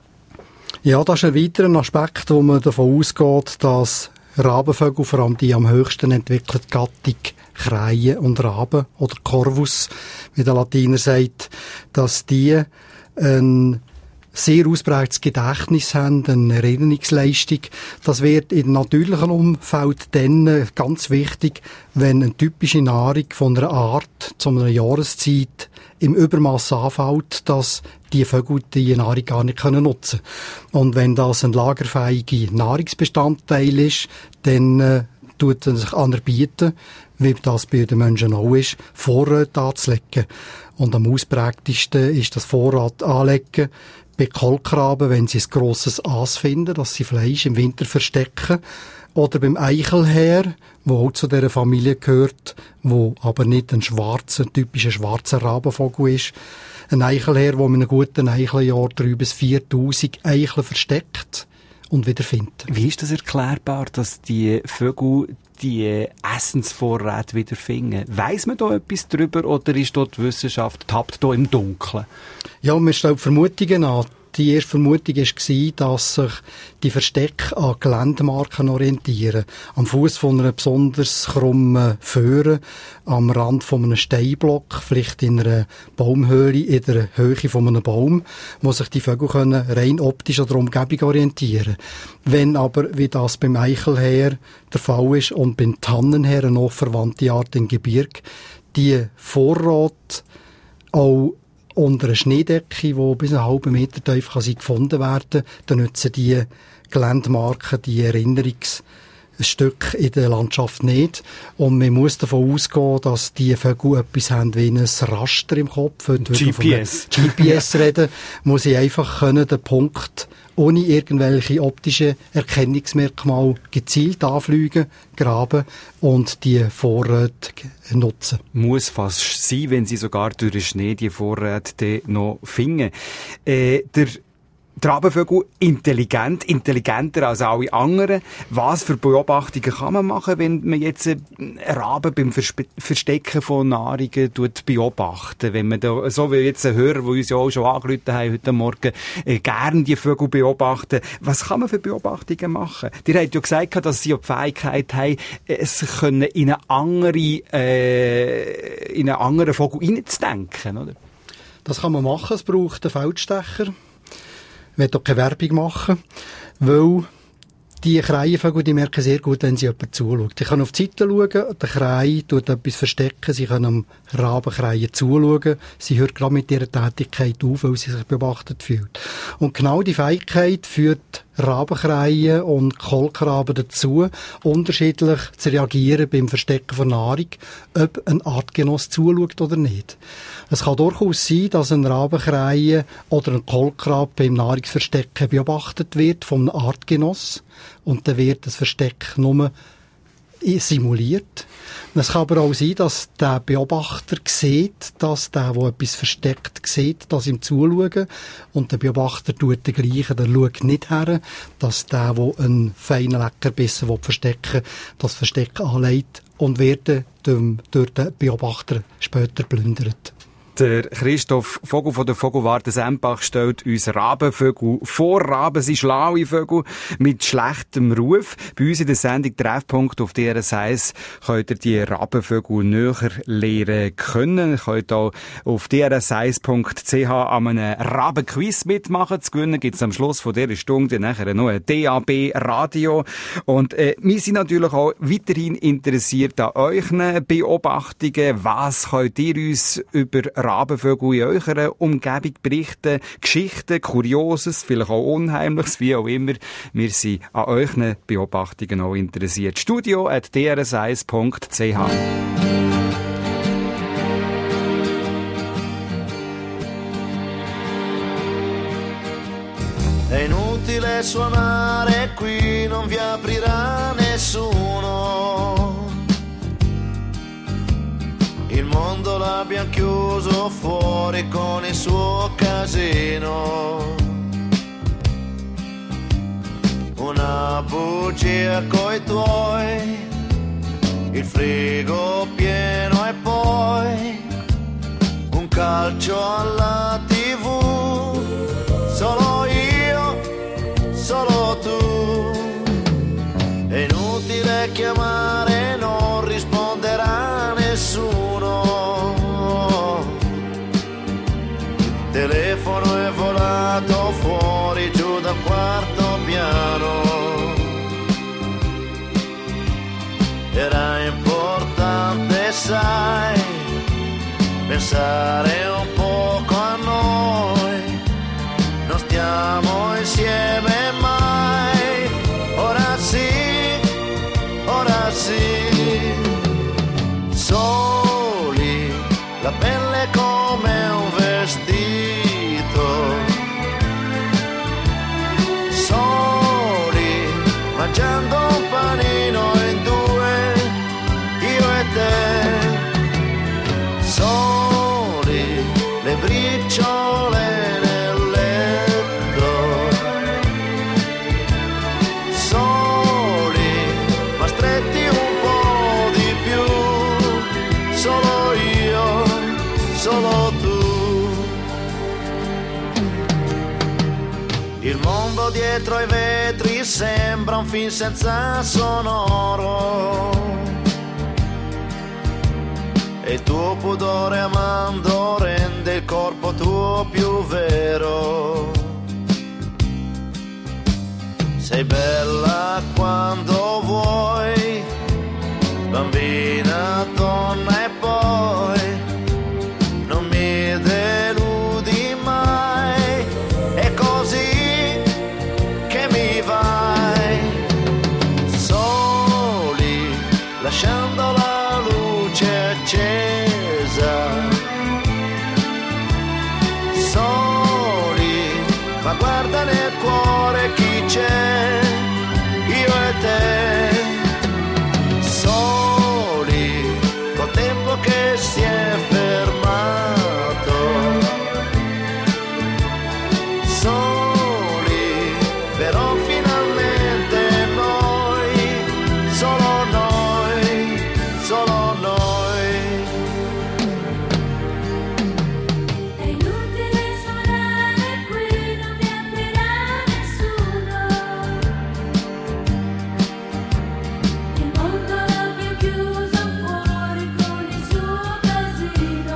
Ja, das ist ein weiterer Aspekt, wo man davon ausgeht, dass Rabenvögel, vor allem die am höchsten entwickelte Gattung Krähen und Raben oder Corvus, wie der Latiner sagt, dass die ein sehr ausprägtes Gedächtnis haben, eine Erinnerungsleistung. Das wird im natürlichen Umfeld dann ganz wichtig, wenn eine typische Nahrung von einer Art zu einer Jahreszeit im Übermaß anfällt, dass die Vögel die Nahrung gar nicht nutzen können. Und wenn das ein lagerfähiger Nahrungsbestandteil ist, dann tut es sich anerbieten, wie das bei den Menschen auch ist, Vorräte anzulegen. Und am ausprägtesten ist das Vorrat anlegen bei Kohlkraben, wenn sie ein grosses Aas finden, dass sie Fleisch im Winter verstecken. Oder beim Eichelhäher, wo auch zu dieser Familie gehört, wo aber nicht ein typischer schwarzer Rabenvogel ist. Ein Eichelhäher, der mit einem guten Eicheljahr 3.000 bis 4.000 Eicheln versteckt und wieder findet. Wie ist das erklärbar, dass die Vögel die Essensvorräte wieder finden? Weiss man da etwas drüber oder ist dort die Wissenschaft tappt da im Dunkeln? Ja, man stellt Vermutungen an. Die erste Vermutung war, dass sich die Verstecke an Geländemarken orientieren. Am Fuß von einer besonders krummen Föhre, am Rand von einem Steinblock, vielleicht in einer Baumhöhle in der Höhe von einem Baum, wo sich die Vögel können rein optisch an der Umgebung orientieren. Wenn aber, wie das beim Eichelhäher der Fall ist und beim Tannenhäher, eine noch verwandte Art im Gebirge, die Vorrat auch unter einer Schneedecke, die bis einen halben Meter tief gefunden werden kann, dann nutzen die Geländemarken, die Erinnerungsstücke Stück in der Landschaft nicht. Und man muss davon ausgehen, dass die Vögel etwas haben wie ein Raster im Kopf. GPS reden, muss ich einfach können, den Punkt ohne irgendwelche optische Erkennungsmerkmale gezielt anfliegen, graben und die Vorräte nutzen. Muss fast sein, wenn sie sogar durch den Schnee die Vorräte noch finden. Die Rabenvögel intelligenter als alle anderen. Was für Beobachtungen kann man machen, wenn man jetzt Raben beim Verstecken von Nahrungen beobachtet? Wenn man da, so wie jetzt ein Hörer, der uns ja auch schon angerufen haben heute Morgen, gerne die Vögel beobachten. Was kann man für Beobachtungen machen? Ihr habt ja gesagt, dass sie auch die Fähigkeit haben, sich können in einen anderen Vogel hineinzudenken, oder? Das kann man machen. Es braucht einen Feldstecher. Ich will auch keine Werbung machen, weil die Krähenvögel, die merken sehr gut, wenn sie jemand zuschaut. Sie können auf die Seite schauen, der Krähe tut etwas verstecken, sie können am Rabenkrähen zuschauen, sie hört gerade mit ihrer Tätigkeit auf, weil sie sich beobachtet fühlt. Und genau die Fähigkeit führt Rabenkrähen und Kohlkraben dazu, unterschiedlich zu reagieren beim Verstecken von Nahrung, ob ein Artgenoss zuschaut oder nicht. Es kann durchaus sein, dass ein Rabenkrähe oder ein Kohlkrab beim Nahrungsverstecken beobachtet wird vom Artgenoss und dann wird das Versteck nur simuliert. Es kann aber auch sein, dass der Beobachter sieht, dass der etwas versteckt sieht, dass ihm zuschauen und der Beobachter tut den Gleichen, der schaut nicht her, dass der einen feinen Leckerbissen verstecken, das Versteck anlegt und wird durch den Beobachter später plündert. Der Christoph Vogel von der Vogelwarte Sempach stellt uns Rabenvögel vor. Raben sind schlaue Vögel mit schlechtem Ruf. Bei uns in der Sendung Treffpunkt auf DRS 1 könnt ihr die Rabenvögel näher lernen können. Ihr könnt auch auf drs1.ch an einem Rabenquiz mitmachen. Zu gewinnen gibt es am Schluss von dieser Stunde nachher noch ein DAB-Radio. Und wir sind natürlich auch weiterhin interessiert an euren Beobachtungen. Was könnt ihr uns über Rabenvögel in eurer Umgebung berichten? Geschichten, Kurioses, vielleicht auch Unheimliches, wie auch immer. Wir sind an euren Beobachtungen auch interessiert. studio@drs1.ch. È inutile suonare qui, non vi aprirà nessuno. Il mondo l'abbiamo chiuso fuori con il suo casino. Una bugia coi tuoi, il frigo pieno e poi un calcio alla TV. Solo io, solo tu. È inutile chiamare, non risponderà nessuno. Il telefono è volato fuori giù dal quarto piano. Era importante, sai, pensare un poco a noi. Non stiamo insieme mai. Ora sì, ora sì. Soli, la pelle come un vestito. Soli, mangiando un panino in due, io e te. Soli, le briciole nel letto. Soli, ma stretti un po' di più. Solo io, solo tu. Il mondo dietro ai vetri sembra un film senza sonoro. E il tuo pudore amando rende il corpo tuo più vero. Sei bella quando vuoi, bambina, donna e poi non mi deludi mai. È così che mi vai. Soli, ma guarda nel cuore chi c'è, io e te, soli, col tempo che si è fermato, soli, però finalmente noi, solo noi, solo noi. È inutile suonare qui, non ti aprirà nessuno. Il mondo l'abbiamo chiuso fuori con il suo casino.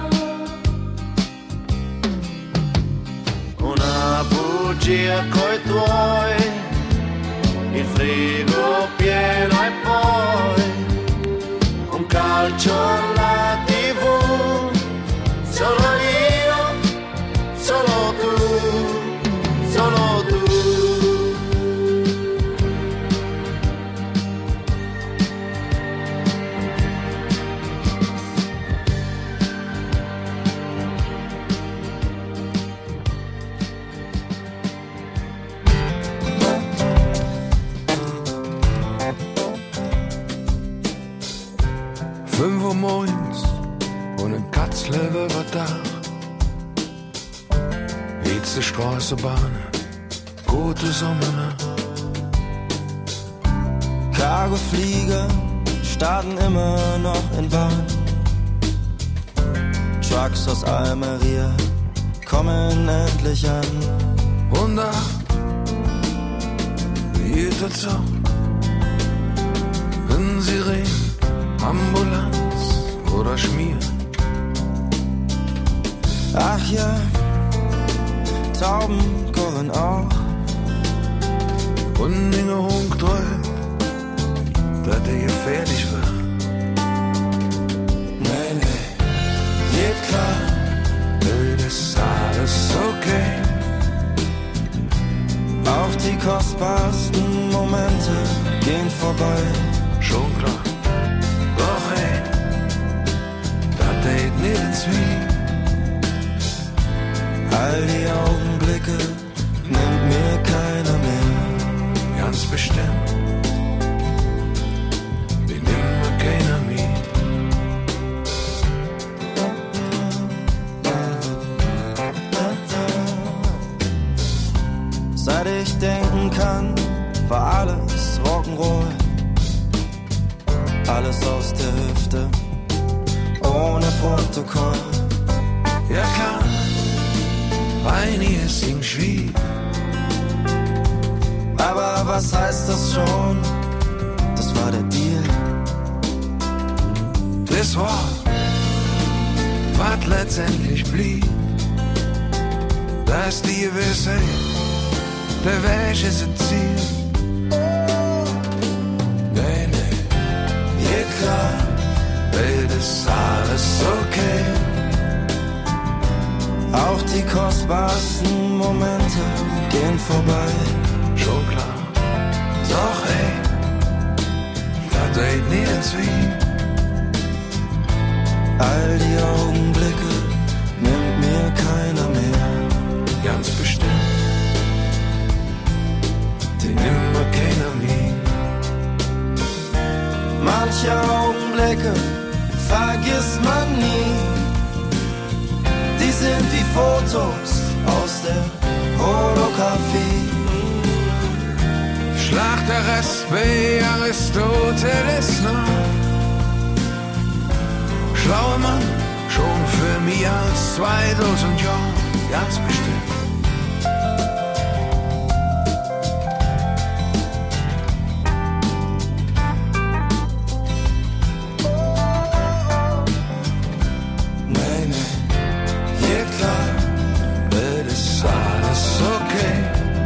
Una bugia coi tuoi, il frigo pieno e poi un calcio alla TV, solo io, solo tu, solo tu. Fünf Uhr morgens und ein Katzlewe war da. Hitze Straßenbahn, gute Sommer. Cargoflieger starten immer noch in Bahn. Trucks aus Almeria kommen endlich an. Und da, jeder Zug, ein Sirenen, Ambulanz oder Schmier. Ach ja, Tauben kommen auch. Und Inge Hunk träumt, dass er gefährlich war. Nee, nee, geht klar. Das ist alles okay. Auch die kostbarsten Momente gehen vorbei. Schon klar. Doch hey, das geht nicht ins Wie. All die Augenblicke nimmt mir keiner mehr. Ganz bestimmt. Die nimmt mir keiner mehr. Seit ich denken kann, war alles Rock'n'Roll. Alles aus der Hüfte, ohne Protokoll. Ja klar, einiges ging schief. Aber was heißt das schon? Das war der Deal. Das war, was letztendlich blieb. Das ist die Gewissheit, der Weg ist ein Ziel. Nee, nee, Geht klar, Welt ist alles okay. auch die kostbarsten Momente gehen vorbei. Schon klar, doch ey, das geht nicht ins Wie. All die Augenblicke nimmt mir keiner mehr. Ganz bestimmt, die nimmt mir keiner mehr. Manche Augenblicke vergisst man nie. Die sind wie Fotos aus der Holographie. Schlag der Rest bei Aristoteles noch. Schlauer Mann, schon für mich als 2000 Jahre, ganz bestimmt. Nee, nee, geht klar, Das ist alles okay.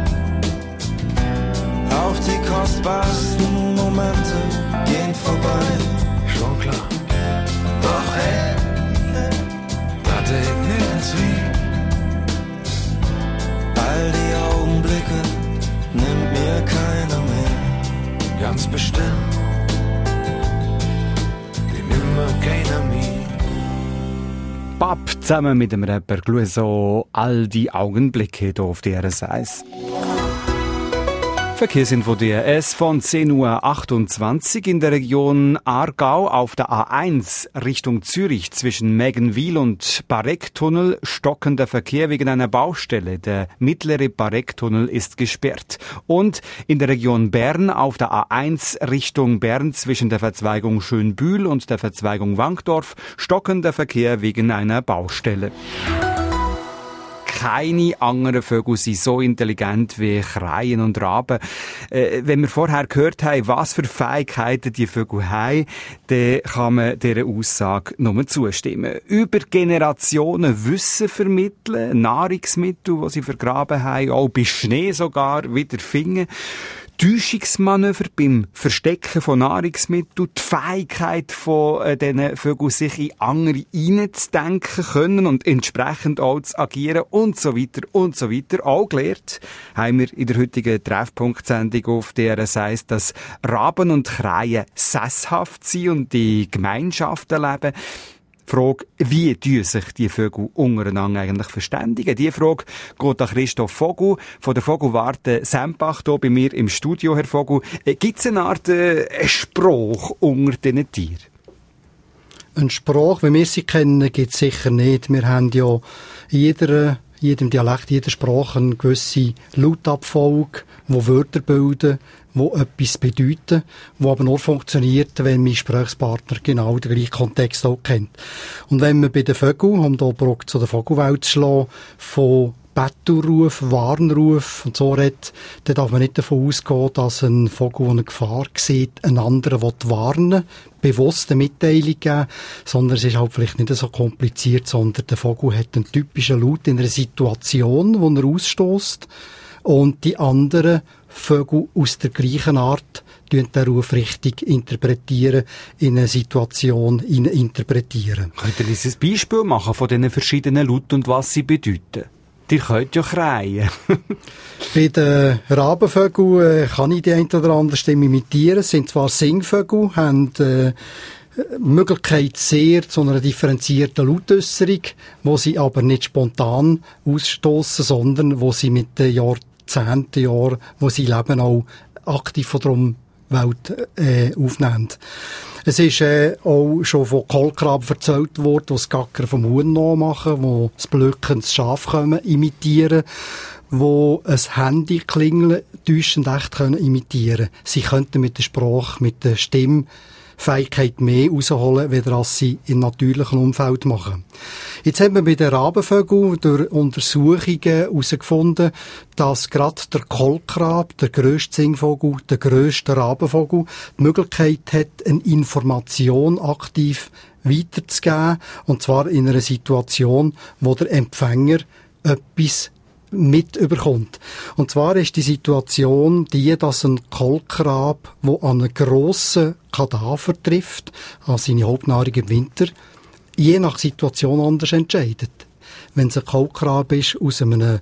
auch die kostbarsten Momente gehen vorbei. Schon klar, doch ey, das geht nicht ins Wie. All die Augenblicke nimmt mir keiner mehr. Ganz bestimmt, die nimmt mir keiner mehr. Schwab zusammen mit dem Rapper Clueso. All die Augenblicke hier auf DRS1. Verkehrsinfo DRS von 10:28 Uhr in der Region Aargau auf der A1 Richtung Zürich zwischen Meggenwil und Barecktunnel stockender Verkehr wegen einer Baustelle. Der mittlere Barecktunnel ist gesperrt. Und in der Region Bern auf der A1 Richtung Bern zwischen der Verzweigung Schönbühl und der Verzweigung Wankdorf stockender Verkehr wegen einer Baustelle. Keine anderen Vögel sind so intelligent wie Kreien und Raben. Wenn wir vorher gehört haben, was für Fähigkeiten die Vögel haben, dann kann man dieser Aussage nur zustimmen. Über Generationen Wissen vermitteln, Nahrungsmittel, die sie vergraben haben, auch bei Schnee sogar wieder finden. Täuschungsmanöver beim Verstecken von Nahrungsmitteln, die Fähigkeit von diesen Vögeln, sich in andere hineinzudenken können und entsprechend auch zu agieren und so weiter und so weiter. Auch gelernt haben wir in der heutigen Treffpunkt-Sendung auf DRS1, dass Raben und Krähen sesshaft sind und in Gemeinschaften leben. Die Frage, wie tun sich die Vögel untereinander eigentlich verständigen? Die Frage geht an Christoph Vogel von der Vogelwarte Sempach hier bei mir im Studio, Herr Vogel. Gibt es eine Art Spruch unter diesen Tieren? Ein Spruch, wie wir sie kennen, gibt es sicher nicht. Wir haben ja in jedem Dialekt, jeder Sprache eine gewisse Lautabfolge, die Wörter bilden, die etwas bedeuten, die aber nur funktioniert, wenn mein Gesprächspartner genau den gleichen Kontext auch kennt. Und wenn man bei den Vögeln, um hier Brücke zu der Vogelwelt zu schlagen, von Bettelruf, Warnruf und so redet, dann darf man nicht davon ausgehen, dass ein Vogel, der eine Gefahr sieht, einen anderen warnen will, bewusst eine Mitteilung geben, sondern es ist halt vielleicht nicht so kompliziert, sondern der Vogel hat einen typischen Laut in einer Situation, die er ausstößt, und die anderen Vögel aus der gleichen Art den Ruf richtig interpretieren, in eine Situation interpretieren. Könnt ihr uns ein Beispiel machen von diesen verschiedenen Lauten und was sie bedeuten? Die könnt ja kreien. Bei den Rabenvögeln kann ich die eine oder andere Stimme imitieren. Es sind zwar Singvögel, haben Möglichkeit sehr zu einer differenzierten Lautäusserung, wo sie aber nicht spontan ausstoßen, sondern wo sie mit den Jahren, wo sie leben, auch aktiv von der Umwelt aufnehmen. Es ist auch schon von Kohlkraben erzählt worden, die das Gackern vom Huhn nachmachen, die das Blöcken des Schaf imitieren, wo ein Handy klingeln, täuschend echt können imitieren. Sie könnten mit der Sprache, mit der Stimmfähigkeit mehr rausholen, weder als sie im natürlichen Umfeld machen. Jetzt haben wir bei den Rabenvögeln durch Untersuchungen herausgefunden, dass gerade der Kohlkrab, der grösste Singvogel, der grösste Rabenvogel, die Möglichkeit hat, eine Information aktiv weiterzugeben, und zwar in einer Situation, wo der Empfänger etwas mitbekommt. Und zwar ist die Situation die, dass ein Kohlkrab, der an einen grossen Kadaver trifft, an seine Hauptnahrung im Winter, je nach Situation anders entscheidet. Wenn es ein Kohlkrab ist aus einem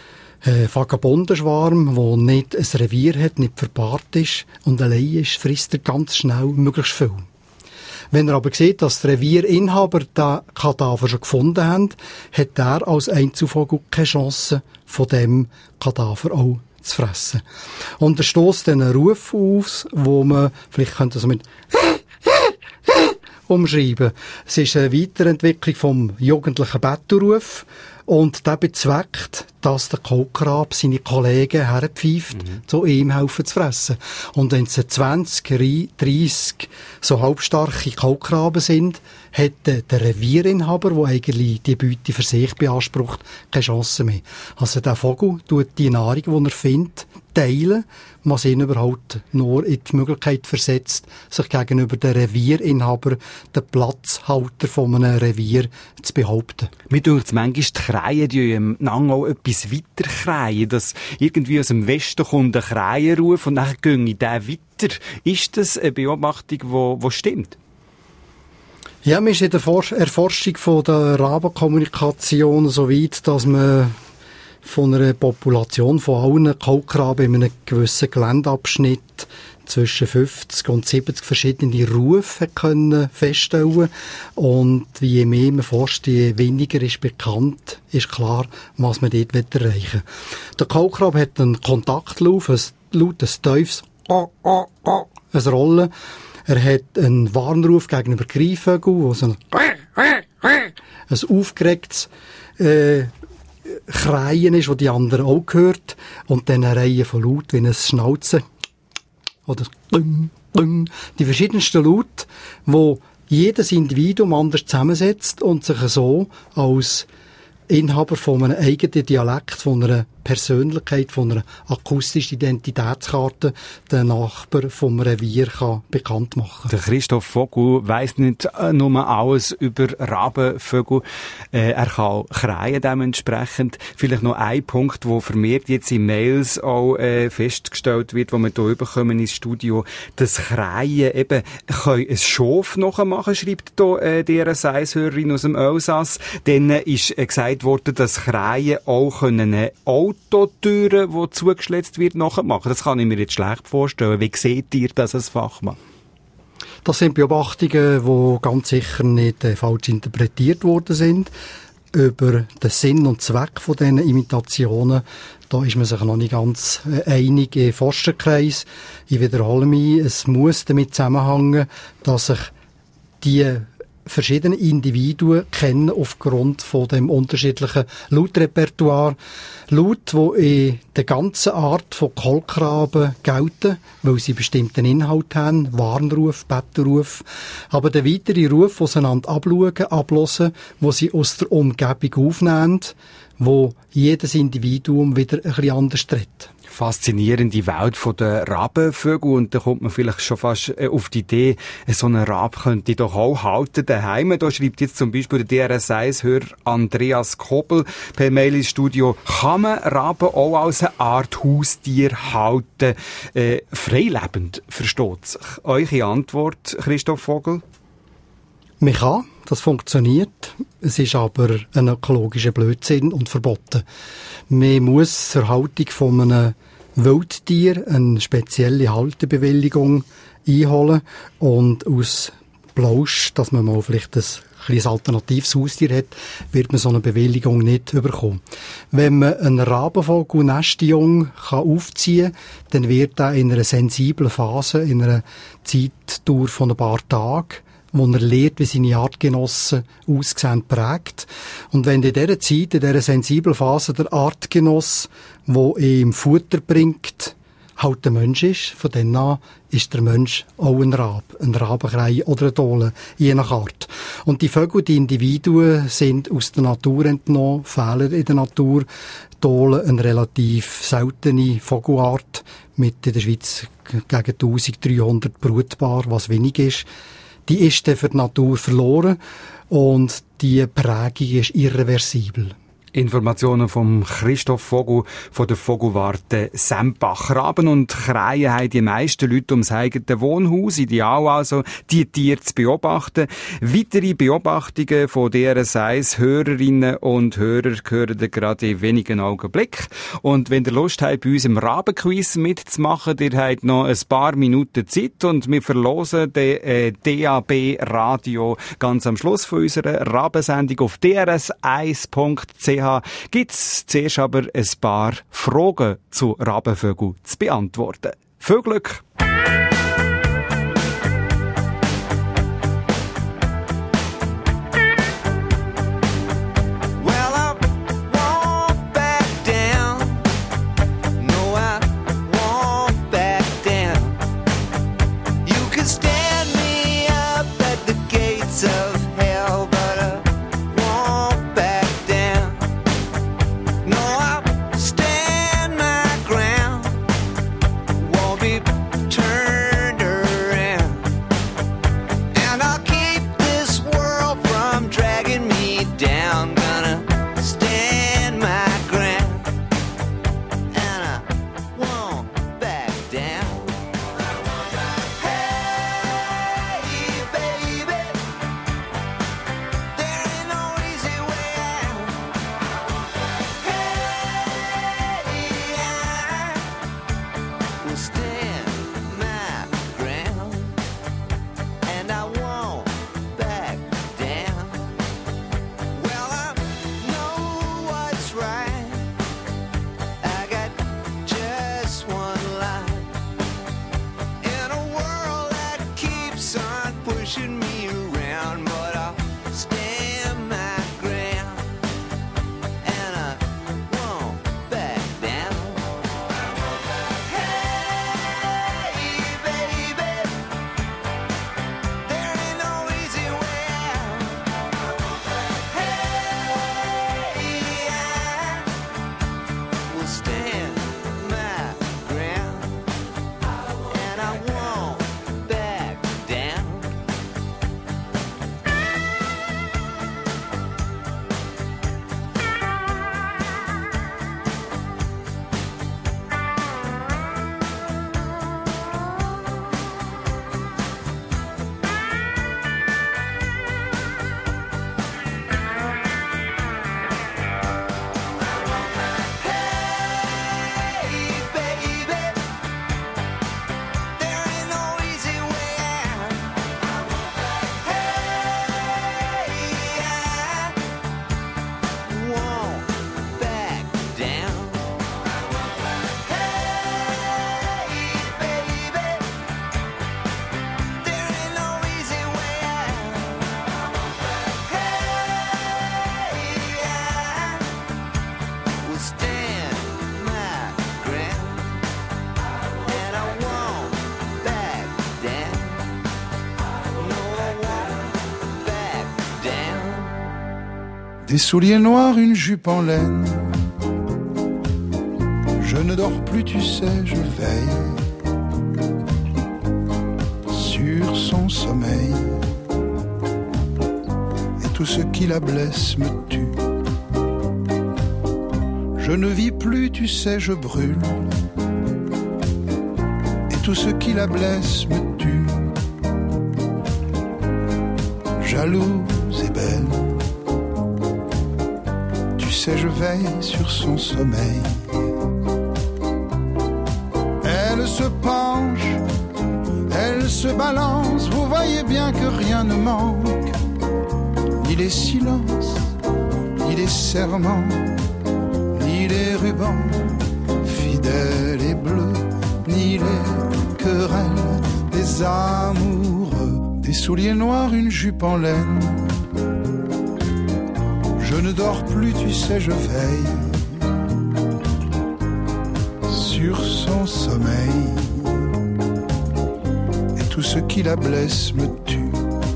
Vagabundenschwarm, der nicht ein Revier hat, nicht verpaart ist und allein ist, frisst er ganz schnell möglichst viel. Wenn er aber sieht, dass der Revierinhaber den Kadaver schon gefunden hat, hat er als Einzelvogel keine Chance, von dem Kadaver auch zu fressen. Und er stößt dann einen Ruf aus, wo man, vielleicht könnte es mit umschreiben. Es ist eine Weiterentwicklung vom jugendlichen Bettelruf, und der bezweckt, dass der Kohlkrab seine Kollegen herpfeift, zu ihm helfen zu fressen. Und wenn es 20, 30 so halbstarke Kohlkraben sind, hat der Revierinhaber, der eigentlich die Beute für sich beansprucht, keine Chance mehr. Also der Vogel tut die Nahrung, die er findet, teilen, was ihn überhaupt nur in die Möglichkeit versetzt, sich gegenüber dem Revierinhaber, dem Platzhalter von einem Revier, zu behaupten. Mir denkt manchmal, die Kreien, die im Nang auch etwas weiter kreien, dass irgendwie aus dem Westen kommt ein Kreienruf und dann ginge der weiter. Ist das eine Beobachtung, die stimmt? Ja, man ist in der Erforschung von der Rabenkommunikation so weit, dass man von einer Population von allen Kaulquappen in einem gewissen Geländeabschnitt zwischen 50 und 70 verschiedene Rufe können feststellen. Und je mehr man forscht, je weniger ist bekannt, ist klar, was man dort erreichen will. Der Kaulquappe hat einen Kontaktlauf, ein lautes, tiefes ein Rollen. Er hat einen Warnruf gegenüber Greifvögeln, wo so ein aufgeregtes Kreien ist, das die anderen auch hört. Und dann eine Reihe von Laut, wie ein Schnauzen. Oder die verschiedensten Laute, wo jedes Individuum anders zusammensetzt und sich so als Inhaber von einem eigenen Dialekt, von einer Persönlichkeit, von einer akustischen Identitätskarte den Nachbarn vom Revier kann bekannt machen. Der Christoph Vogel weiss nicht nur alles über Rabenvögel. Er kann kreien dementsprechend. Vielleicht noch ein Punkt, wo vermehrt jetzt in Mails auch festgestellt wird, wo wir hier rüberkommen ins Studio. Das Kreien eben, können ein Schaf nachmachen, schreibt hier die RSI-Hörerin aus dem Elsass. Dann ist gesagt worden, dass Kreien auch eine Autotüren, die zugeschlitzt wird, nachmachen. Das kann ich mir jetzt schlecht vorstellen. Wie seht ihr das als Fachmann? Das sind Beobachtungen, die ganz sicher nicht falsch interpretiert worden sind. Über den Sinn und Zweck von diesen Imitationen, da ist man sich noch nicht ganz einig im Forscherkreis. Ich wiederhole mich, es muss damit zusammenhängen, dass sich die verschiedene Individuen kennen aufgrund von dem unterschiedlichen Lautrepertoire. Laut, die in der ganzen Art von Kaulquappen gelten, weil sie bestimmten Inhalt haben, Warnruf, Bettenruf, aber der weitere Ruf, wo sie einander abhören, wo sie aus der Umgebung aufnehmen, wo jedes Individuum wieder ein bisschen anders tritt. Faszinierende Welt der Rabenvögel, und da kommt man vielleicht schon fast auf die Idee, so einen Rab könnte ich doch auch halten daheim. Da schreibt jetzt zum Beispiel der DRS1-Hörer Andreas Kobel per Mail ins Studio: Kann man Raben auch als eine Art Haustier halten? Freilebend, versteht sich. Eure Antwort, Christoph Vogel? Man kann, das funktioniert. Es ist aber ein ökologischer Blödsinn und verboten. Man muss zur Haltung von einem Wildtier eine spezielle Haltebewilligung einholen und aus Plausch, dass man mal vielleicht ein kleines alternatives Haustier hat, wird man so eine Bewilligung nicht bekommen. Wenn man einen Rabenvogel-Nestjung aufziehen kann, dann wird er in einer sensiblen Phase, in einer Zeitdauer von ein paar Tagen, wo er lernt, wie seine Artgenossen aussehen, prägt. Und wenn in dieser Zeit, in dieser sensiblen Phase, der Artgenoss, der ihm Futter bringt, halt der Mensch ist, von dann an ist der Mensch auch ein Rabenkrei oder ein Dohle, je nach Art. Und die Vögel, die Individuen, sind aus der Natur entnommen, fehlen in der Natur. Dohle, eine relativ seltene Vogelart, mit in der Schweiz gegen 1300 brutbar, was wenig ist. Die ist dann für die Natur verloren und die Prägung ist irreversibel. Informationen vom Christoph Vogel von der Vogelwarte Sempach. Raben und Kreien haben die meisten Leute ums eigene Wohnhaus. Ideal also, die Tiere zu beobachten. Weitere Beobachtungen von DRS1 Hörerinnen und Hörer hören gerade in wenigen Augenblicken. Und wenn ihr Lust habt, bei uns im Rabenquiz mitzumachen, ihr habt noch ein paar Minuten Zeit und wir verlosen den DAB Radio ganz am Schluss von unserer Rabensendung auf drs1.ch. Gibt's zuerst aber ein paar Fragen zu Rabenvögeln zu beantworten. Viel Glück! Turn des souliers noirs, une jupe en laine. Je ne dors plus, tu sais, je veille sur son sommeil. Et tout ce qui la blesse me tue. Je ne vis plus, tu sais, je brûle. Et tout ce qui la blesse me tue. Jalouse et belle, tu sais, je veille sur son sommeil. Elle se penche, elle se balance, vous voyez bien que rien ne manque. Ni les silences, ni les serments, ni les rubans, fidèles et bleus, ni les querelles des amoureux. Des souliers noirs, une jupe en laine. Je ne dors plus, tu sais, je veille sur son sommeil. Et tout ce qui la blesse me tue.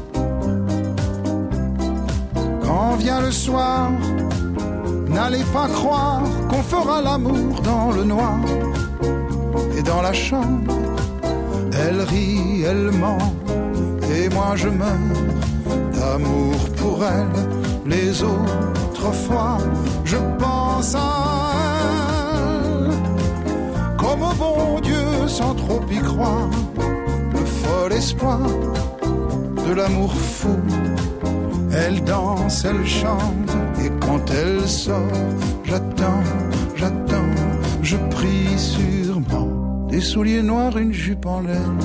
Quand vient le soir, n'allez pas croire qu'on fera l'amour dans le noir. Et dans la chambre, elle rit, elle ment. Et moi je meurs d'amour pour elle. Les autres fois, je pense à elle comme au bon Dieu sans trop y croire. Le fol espoir de l'amour fou. Elle danse, elle chante, et quand elle sort, j'attends, j'attends, je prie sûrement. Des souliers noirs, une jupe en laine.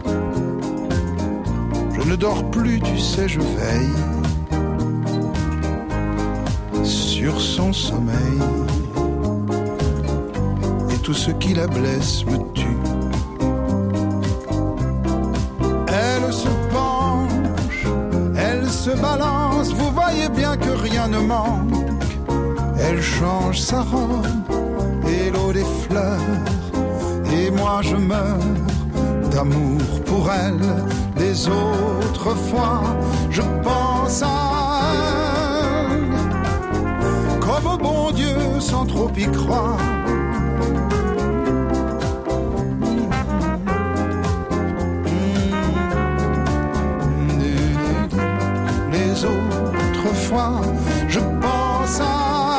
Je ne dors plus, tu sais, je veille sur son sommeil. Et tout ce qui la blesse me tue. Elle se penche, elle se balance, vous voyez bien que rien ne manque. Elle change sa robe et l'eau des fleurs. Et moi je meurs d'amour pour elle. Les autres fois, je pense à elle comme au bon Dieu sans trop y croire. Les autres fois, je pense à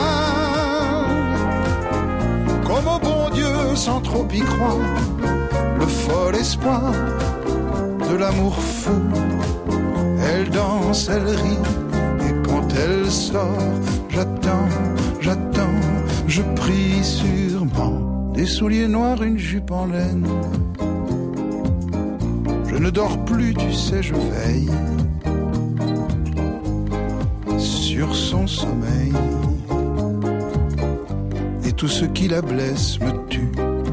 elle comme au bon Dieu sans trop y croire. Le fol espoir de l'amour fou. Elle danse, elle rit, et quand elle sort, j'attends, j'attends, je prie sûrement. Des souliers noirs, une jupe en laine. Je ne dors plus, tu sais, je veille sur son sommeil. Et tout ce qui la blesse me tue.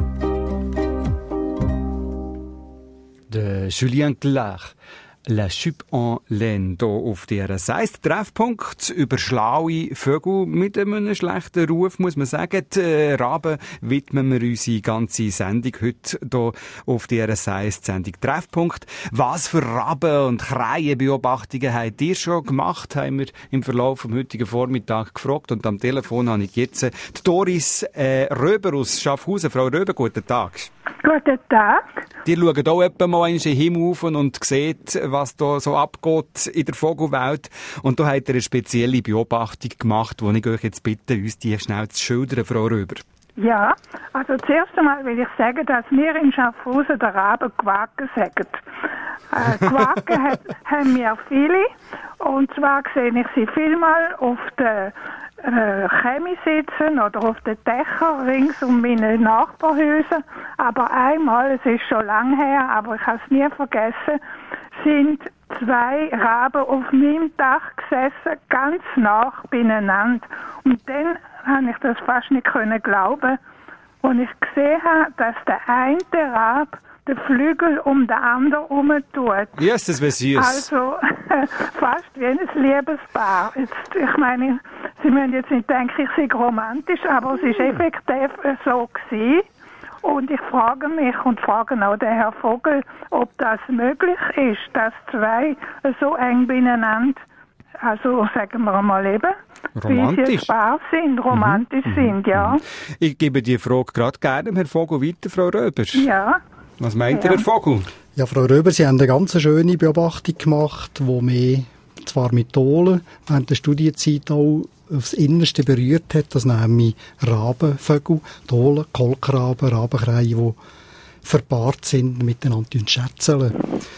De Julien Clerc, La Jupe en Laine, hier auf der Seist. Treffpunkt über schlaue Vögel mit einem schlechten Ruf, muss man sagen. Die Raben widmen wir unsere ganze Sendung heute hier auf der Seist. Sendung Treffpunkt. Was für Raben- und Krähenbeobachtungen habt ihr schon gemacht, haben wir im Verlauf vom heutigen Vormittag gefragt. Und am Telefon habe ich jetzt die Doris Röber aus Schaffhausen. Frau Röber, guten Tag. Guten Tag. Die schauen auch etwa mal in den Himmel auf und seht, was da so abgeht in der Vogelwelt. Und da habt ihr eine spezielle Beobachtung gemacht, die ich euch jetzt bitte, uns die schnell zu schildern, Frau Röber. Ja, also zuerst einmal will ich sagen, dass wir in Schaffhausen der Raben Quaken sagen. Quaken haben wir viele. Und zwar sehe ich sie vielmal auf den Chemie sitzen oder auf den Dächern rings um meine Nachbarhäuser. Aber einmal, es ist schon lange her, aber ich habe es nie vergessen, sind 2 Raben auf meinem Dach gesessen, ganz nah beieinander. Und dann habe ich das fast nicht glauben, als ich gesehen habe, dass der eine Rab den Flügel um den anderen herumtut. Jesus, wie süß. Also fast wie ein Liebespaar. Jetzt, ich meine, Sie müssen jetzt nicht denken, ich sei romantisch, aber es ist effektiv so gewesen. Und ich frage mich und frage auch den Herrn Vogel, ob das möglich ist, dass 2 so eng beieinander Also sagen wir mal eben, wie Romantisch. sie Spaß sind, romantisch sind, ja. Ich gebe die Frage gerade gerne Herrn Vogel weiter, Frau Röber. Ja. Was meint Ja. Herr Vogel? Ja, Frau Röber, Sie haben eine ganz schöne Beobachtung gemacht, die mich zwar mit Dohlen während der Studienzeit auch aufs Innerste berührt hat, das nämlich Rabenvögel, Dohlen, Kohlkraben, Rabenkreie, die verpaart sind, miteinander schätzeln.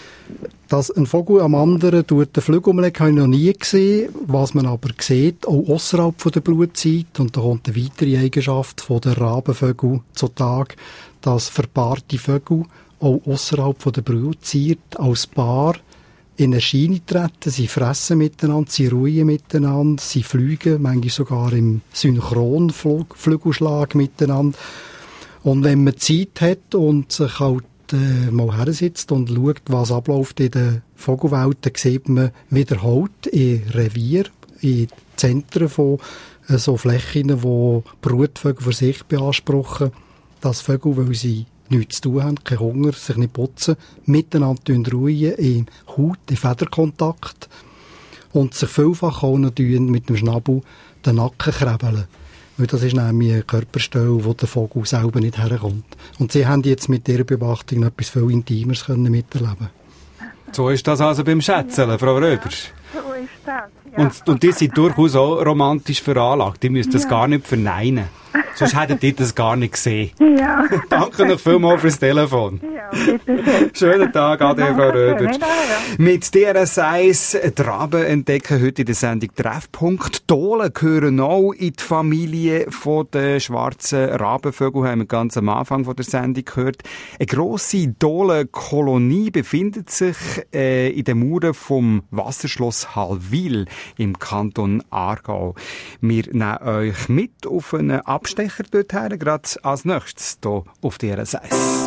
Dass ein Vogel am anderen den Flügel umlegt, habe ich noch nie gesehen. Was man aber sieht, auch ausserhalb der Brutzeit, und da kommt eine weitere Eigenschaft der Rabenvögel zutage, dass verpaarte Vögel auch ausserhalb der Brutzeit als Paar in Erscheinung treten. Sie fressen miteinander, sie ruhen miteinander, sie fliegen, manchmal sogar im Synchronflügelschlag miteinander. Und wenn man Zeit hat und sich halt mal hersitzt und schaut, was abläuft in der Vogelwelt, dann sieht man wiederholt in Revier, in Zentren von so Flächen, wo Brutvögel für sich beanspruchen, dass Vögel, weil sie nichts zu tun haben, keinen Hunger, sich nicht putzen, miteinander ruhen, in Haut, in Federkontakt und sich vielfach auch noch mit dem Schnabel den Nacken krabbeln. Weil das ist nämlich eine Körperstelle, wo der Vogel selber nicht herkommt. Und Sie haben jetzt mit dieser Beobachtung noch etwas viel Intimeres miterleben. So ist das also beim Schätzeln, Frau Röber. So ist das, ja. Und die sind durchaus auch romantisch veranlagt. Die müssen das gar nicht verneinen. Sonst hättet ihr das gar nicht gesehen. Ja. Danke noch vielmals fürs Telefon. Ja, bitte schön. Schönen Tag, Ade, Frau Röber. Danke, ja. Mit DRS1 die Raben entdecken heute in der Sendung Treffpunkt. Dohlen gehören auch in die Familie der schwarzen Rabenvögel, haben wir ganz am Anfang von der Sendung gehört. Eine grosse Dohlenkolonie befindet sich in den Mauern vom Wasserschloss Hallwil im Kanton Aargau. Wir nehmen euch mit auf einen Abstecher dorthin, gerade als nächstes hier auf DRS1.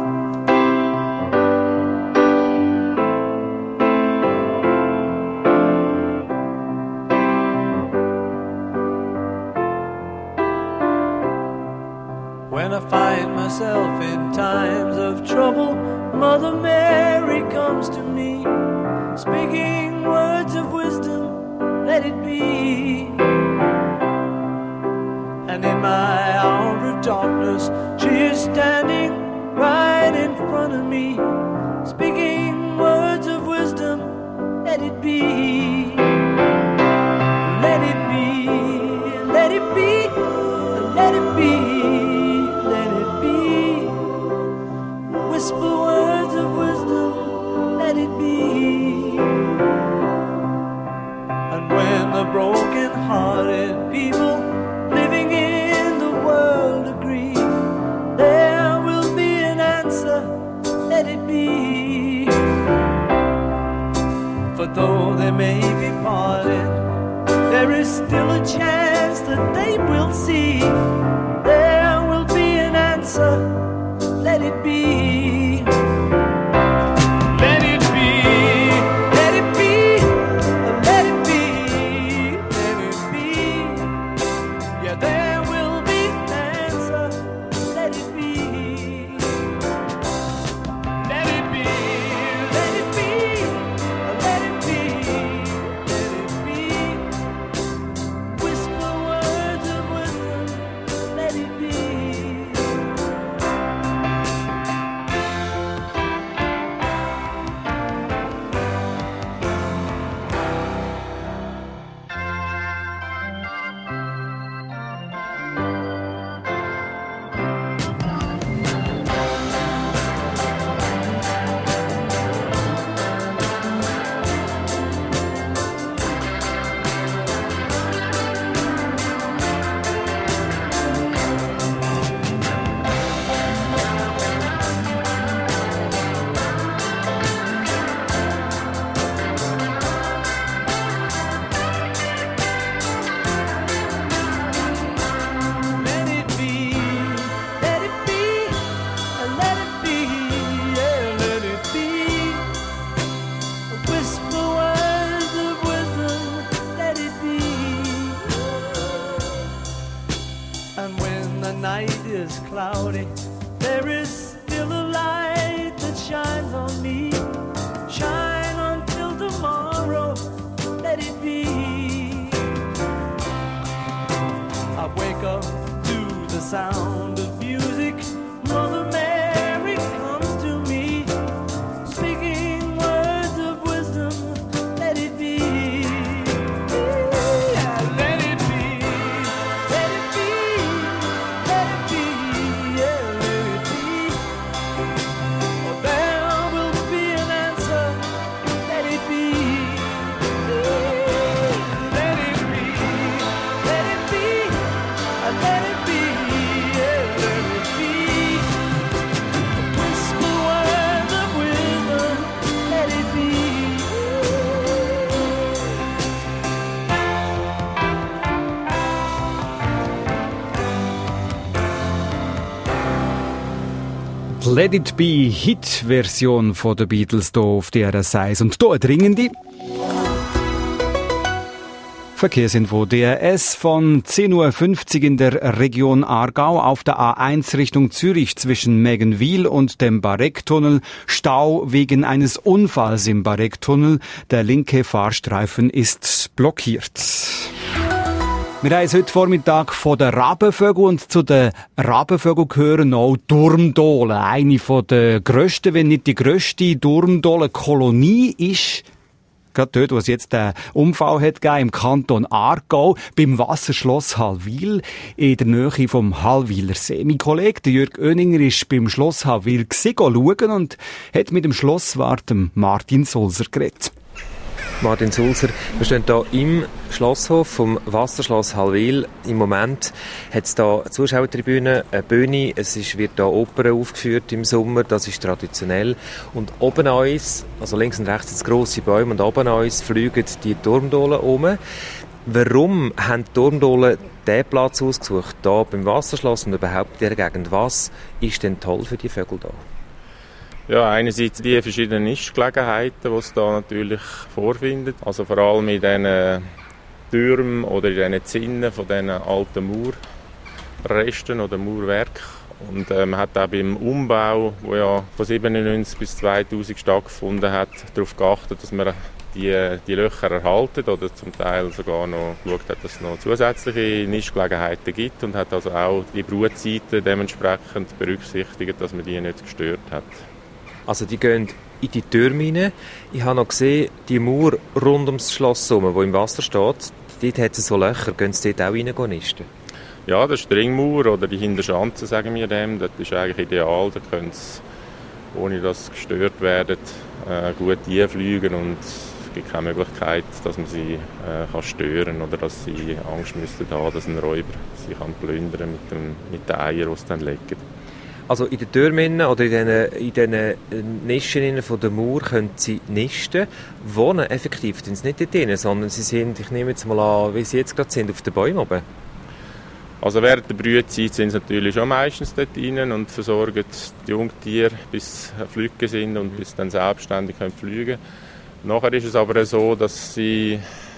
When I find myself in times of trouble, Mother Mary comes to me, speaking words of wisdom, let it be. And in my hour of darkness, she is standing right in front of me, speaking words of wisdom, let it be. Let it be, let it be, let it be. Whisper words of wisdom, let it be. And when the broken-hearted people living in the world agree, there will be an answer, let it be. For though they may be parted, there is still a chance that they will see. There will be an answer, let it be. Let it be, let it be, let it be, let it be. Yeah, there will be an answer, let it be. Let it be, let it be, let it be, let it be. Whisper words of wisdom, let it be. Cloudy, there is still a light that shines on me. Shine until tomorrow, let it be. America to the sound of music. Mother Mary comes to me, speaking words of wisdom. Let it be. Yeah, let it be. Let it be. Let it be. Yeah, let it be. Oh, there will be an answer. Let it be. Let it be. Let it be. Let it be. Yeah, let it be. Whisper words of wisdom. Let it be. Let It Be, Hit-Version von den Beatles hier auf DRS1. Und hier eine dringende Verkehrsinfo. DRS von 10.50 Uhr in der Region Aargau auf der A1 Richtung Zürich zwischen Meggenwil und dem Barecktunnel. Stau wegen eines Unfalls im Barecktunnel. Der linke Fahrstreifen ist blockiert. Wir haben es heute Vormittag von den Rabenvögeln und zu den Rabenvögeln gehören auch Turmdohlen. Eine von der grössten, wenn nicht die grösste Turmdohlenkolonie ist gerade dort, wo es jetzt den Unfall hat gegeben, im Kanton Aargau, beim Wasserschloss Hallwil, in der Nähe vom Hallwiler See. Mein Kollege, der Jürg Oeninger, ist beim Schloss Hallwil schauen und hat mit dem Schlosswart Martin Sulzer geredet. Martin Sulzer, wir stehen hier im Schlosshof vom Wasserschloss Hallwil. Im Moment hat es hier eine Zuschauertribüne, eine Bühne, wird hier Oper aufgeführt im Sommer, das ist traditionell. Und oben an uns, also links und rechts sind grosse Bäume, und oben an uns fliegen die Turmdohlen um. Warum haben die Turmdohlen diesen Platz ausgesucht, hier beim Wasserschloss und überhaupt in dieser Gegend? Was ist denn toll für die Vögel hier? Ja, einerseits die verschiedenen Nistgelegenheiten, die es da natürlich vorfindet. Also vor allem in diesen Türmen oder in diesen Zinnen von diesen alten Mauerresten oder Mauerwerken. Und man hat auch beim Umbau, der ja von 1997 bis 2000 stattgefunden hat, darauf geachtet, dass man die Löcher erhalten oder zum Teil sogar noch geschaut hat, dass es noch zusätzliche Nistgelegenheiten gibt und hat also auch die Brutzeiten dementsprechend berücksichtigt, dass man die nicht gestört hat. Also die gehen in die Türme rein. Ich habe noch gesehen, die Mauer rund ums Schloss herum, die im Wasser steht, dort hat es so Löcher. Gehen sie dort auch rein nisten? Ja, das ist die Ringmauer oder die Hinterschanze, sagen wir dem. Das ist eigentlich ideal. Da können sie, ohne dass sie gestört werden, gut einfliegen und es gibt keine Möglichkeit, dass man sie stören kann oder dass sie Angst müssten haben, dass ein Räuber sie plündern kann mit den Eiern, die sie dann legen. Also in den Türmen oder in diesen Nischen von der Mauer können sie nisten. Wohnen effektiv sind sie nicht dort drin, sondern sie sind, ich nehme jetzt mal an, wie sie jetzt gerade sind, auf den Bäumen oben. Also während der Brützeit sind sie natürlich schon meistens dort drin und versorgen die Jungtiere, bis sie flügge sind und bis sie dann selbstständig fliegen können. Nachher ist es aber so, dass sie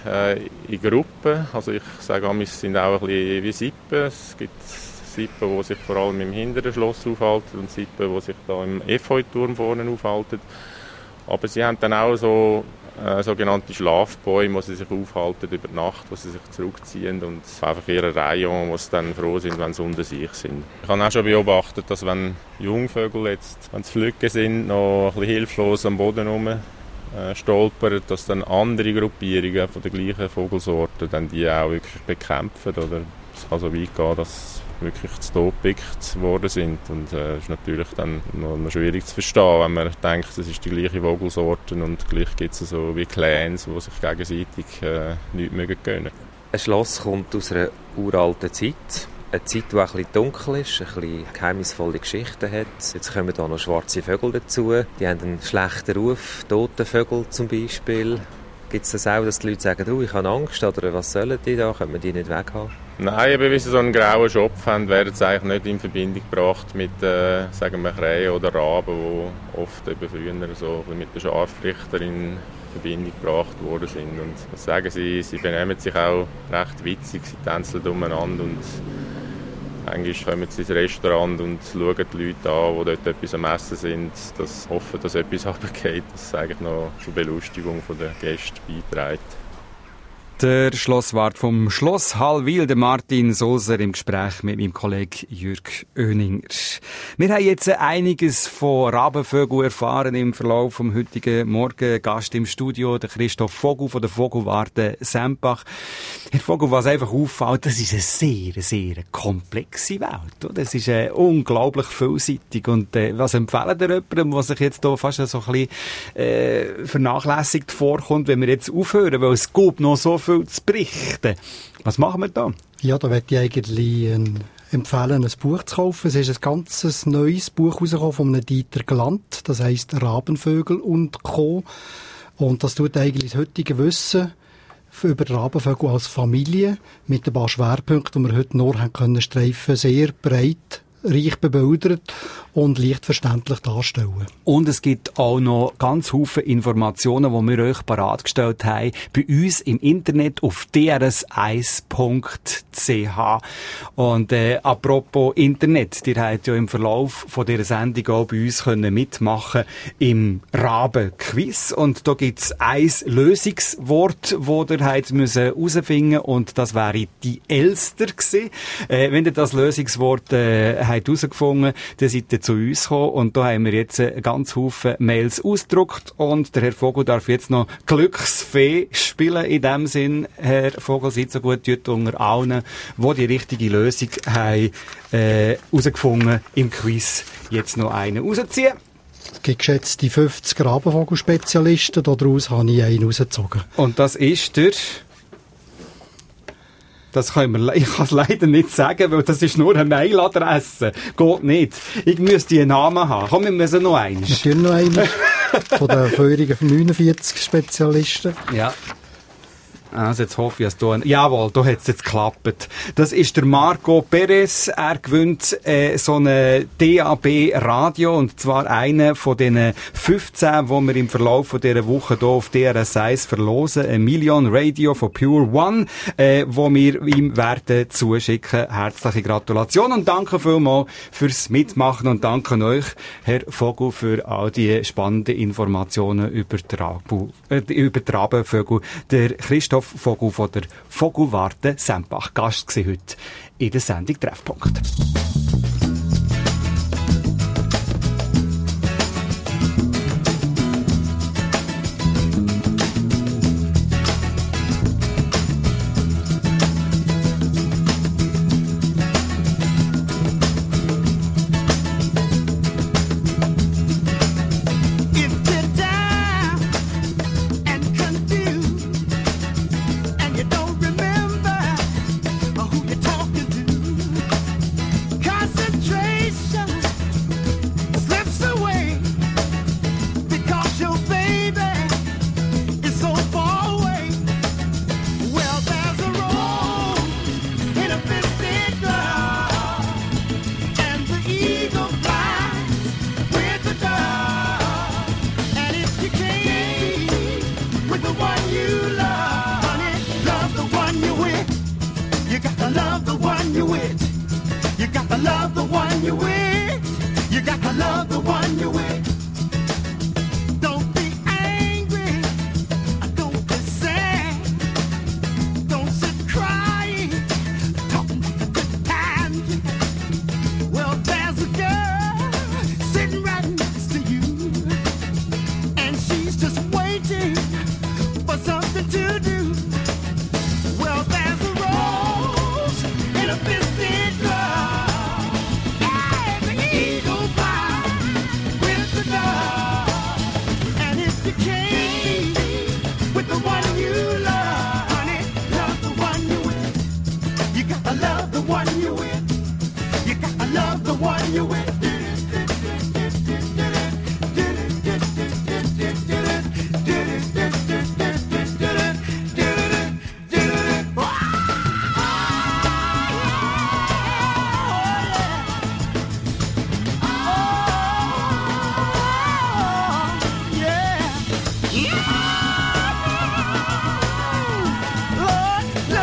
in Gruppen, also ich sage, wir sind auch ein bisschen wie Sippen. Es gibt Sippen, die sich vor allem im hinteren Schloss aufhalten und Sippen, die sich da im Efeuturm vorne aufhalten. Aber sie haben dann auch so sogenannte Schlafbäume, wo sie sich aufhalten über die Nacht, wo sie sich zurückziehen und einfach ihre Rayon, wo sie dann froh sind, wenn sie unter sich sind. Ich habe auch schon beobachtet, dass wenn Jungvögel jetzt, wenn sie flügge sind, noch ein bisschen hilflos am Boden stolpern, dass dann andere Gruppierungen von der gleichen Vogelsorte dann die auch wirklich bekämpfen. Oder es kann so weit gehen, dass wirklich zu Tod gepickt worden sind. Und es ist natürlich dann noch schwierig zu verstehen, wenn man denkt, es ist die gleiche Vogelsorte und gleich gibt es so wie Clans, die sich gegenseitig nichts mögen gönnen. Ein Schloss kommt aus einer uralten Zeit. Eine Zeit, die ein bisschen dunkel ist, ein bisschen geheimnisvolle Geschichten hat. Jetzt kommen da noch schwarze Vögel dazu. Die haben einen schlechten Ruf, tote Vögel zum Beispiel. Gibt es das auch, dass die Leute sagen, ich habe Angst, oder was sollen die da, können wir die nicht weghaben? Nein, eben, wie sie so einen grauen Schopf haben, werden sie eigentlich nicht in Verbindung gebracht mit, sagen wir, Krähen oder Raben, die oft eben früher so mit der Scharfrichter in Verbindung gebracht worden sind. Und das sagen sie benehmen sich auch recht witzig, sie tänzeln umeinander und eigentlich kommen sie ins Restaurant und schauen die Leute an, die dort etwas am Essen sind, dass hoffen, dass etwas runtergeht, das eigentlich noch zur Belustigung der Gäste beiträgt. Der Schlosswart vom Schloss Hallwil, der Martin Sulzer, im Gespräch mit meinem Kollegen Jürg Oeninger. Wir haben jetzt einiges von Rabenvögeln erfahren im Verlauf vom heutigen Morgen. Gast im Studio, der Christoph Vogel von der Vogelwarte Sempach. Herr Vogel, was einfach auffällt, das ist eine sehr, sehr komplexe Welt. Oder? Es ist unglaublich vielseitig. Und was empfehlen ihr jemandem, der sich jetzt hier fast so ein bisschen vernachlässigt vorkommt, wenn wir jetzt aufhören, weil es gibt noch so viel zu berichten. Was machen wir da? Ja, da möchte ich eigentlich empfehlen, ein Buch zu kaufen. Es ist ein ganzes neues Buch rausgekommen von einem Dieter Glant. Das heisst Rabenvögel und Co. Und das tut eigentlich das heutige Wissen über Rabenvögel als Familie mit ein paar Schwerpunkten, die wir heute nur haben können streifen, sehr breit, reich bebildert und leicht verständlich darstellen. Und es gibt auch noch ganz viele Informationen, die wir euch parat gestellt haben, bei uns im Internet auf drs1.ch. Und apropos Internet, ihr habt ja im Verlauf von dieser Sendung auch bei uns können mitmachen im Raben-Quiz. Und da gibt es ein Lösungswort, das ihr herausfinden müsst, und das wäre die Elster gewesen. Wenn ihr das Lösungswort habt herausgefunden, dann seid ihr zu uns gekommen, und da haben wir jetzt ganz Haufen Mails ausgedruckt, und der Herr Vogel darf jetzt noch Glücksfee spielen. In dem Sinn, Herr Vogel, seid so gut, tut unter allen, die die richtige Lösung haben herausgefunden im Quiz, jetzt noch einen rausziehen. Es gibt geschätzte 50 Rabenvogelspezialisten, daraus habe ich einen rausgezogen. Und das ist der... ich kann es leider nicht sagen, weil das ist nur eine Mailadresse. Geht nicht. Ich müsste einen Namen haben. Komm, wir müssen noch einen. Natürlich noch einen. Von den vorherigen 49 Spezialisten. Ja. Also jetzt hoffe ich, dass jawohl, da hat es jetzt geklappt. Das ist der Marco Perez. Er gewinnt so eine DAB-Radio, und zwar einen von den 15, die wir im Verlauf von dieser Woche hier auf DRS1 verlosen. Ein Million Radio von Pure One, wo wir ihm werden zuschicken. Herzliche Gratulation und danke vielmals fürs Mitmachen, und danke euch, Herr Vogel, für all die spannenden Informationen über die Rabenvögel. Der Christoph Vogel von der Vogelwarte Sempach. Gast war heute in der Sendung Treffpunkt.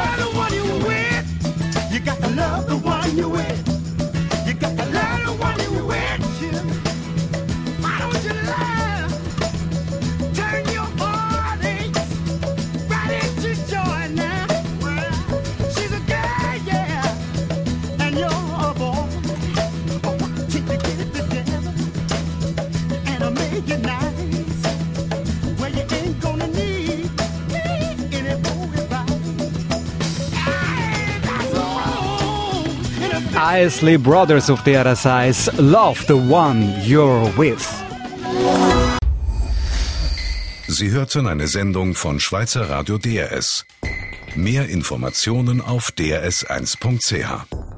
You got to love the one you're with. You got to love the one you're with. Isley Brothers auf DRS 1. Love the one you're with. Sie hörten eine Sendung von Schweizer Radio DRS. Mehr Informationen auf drs1.ch.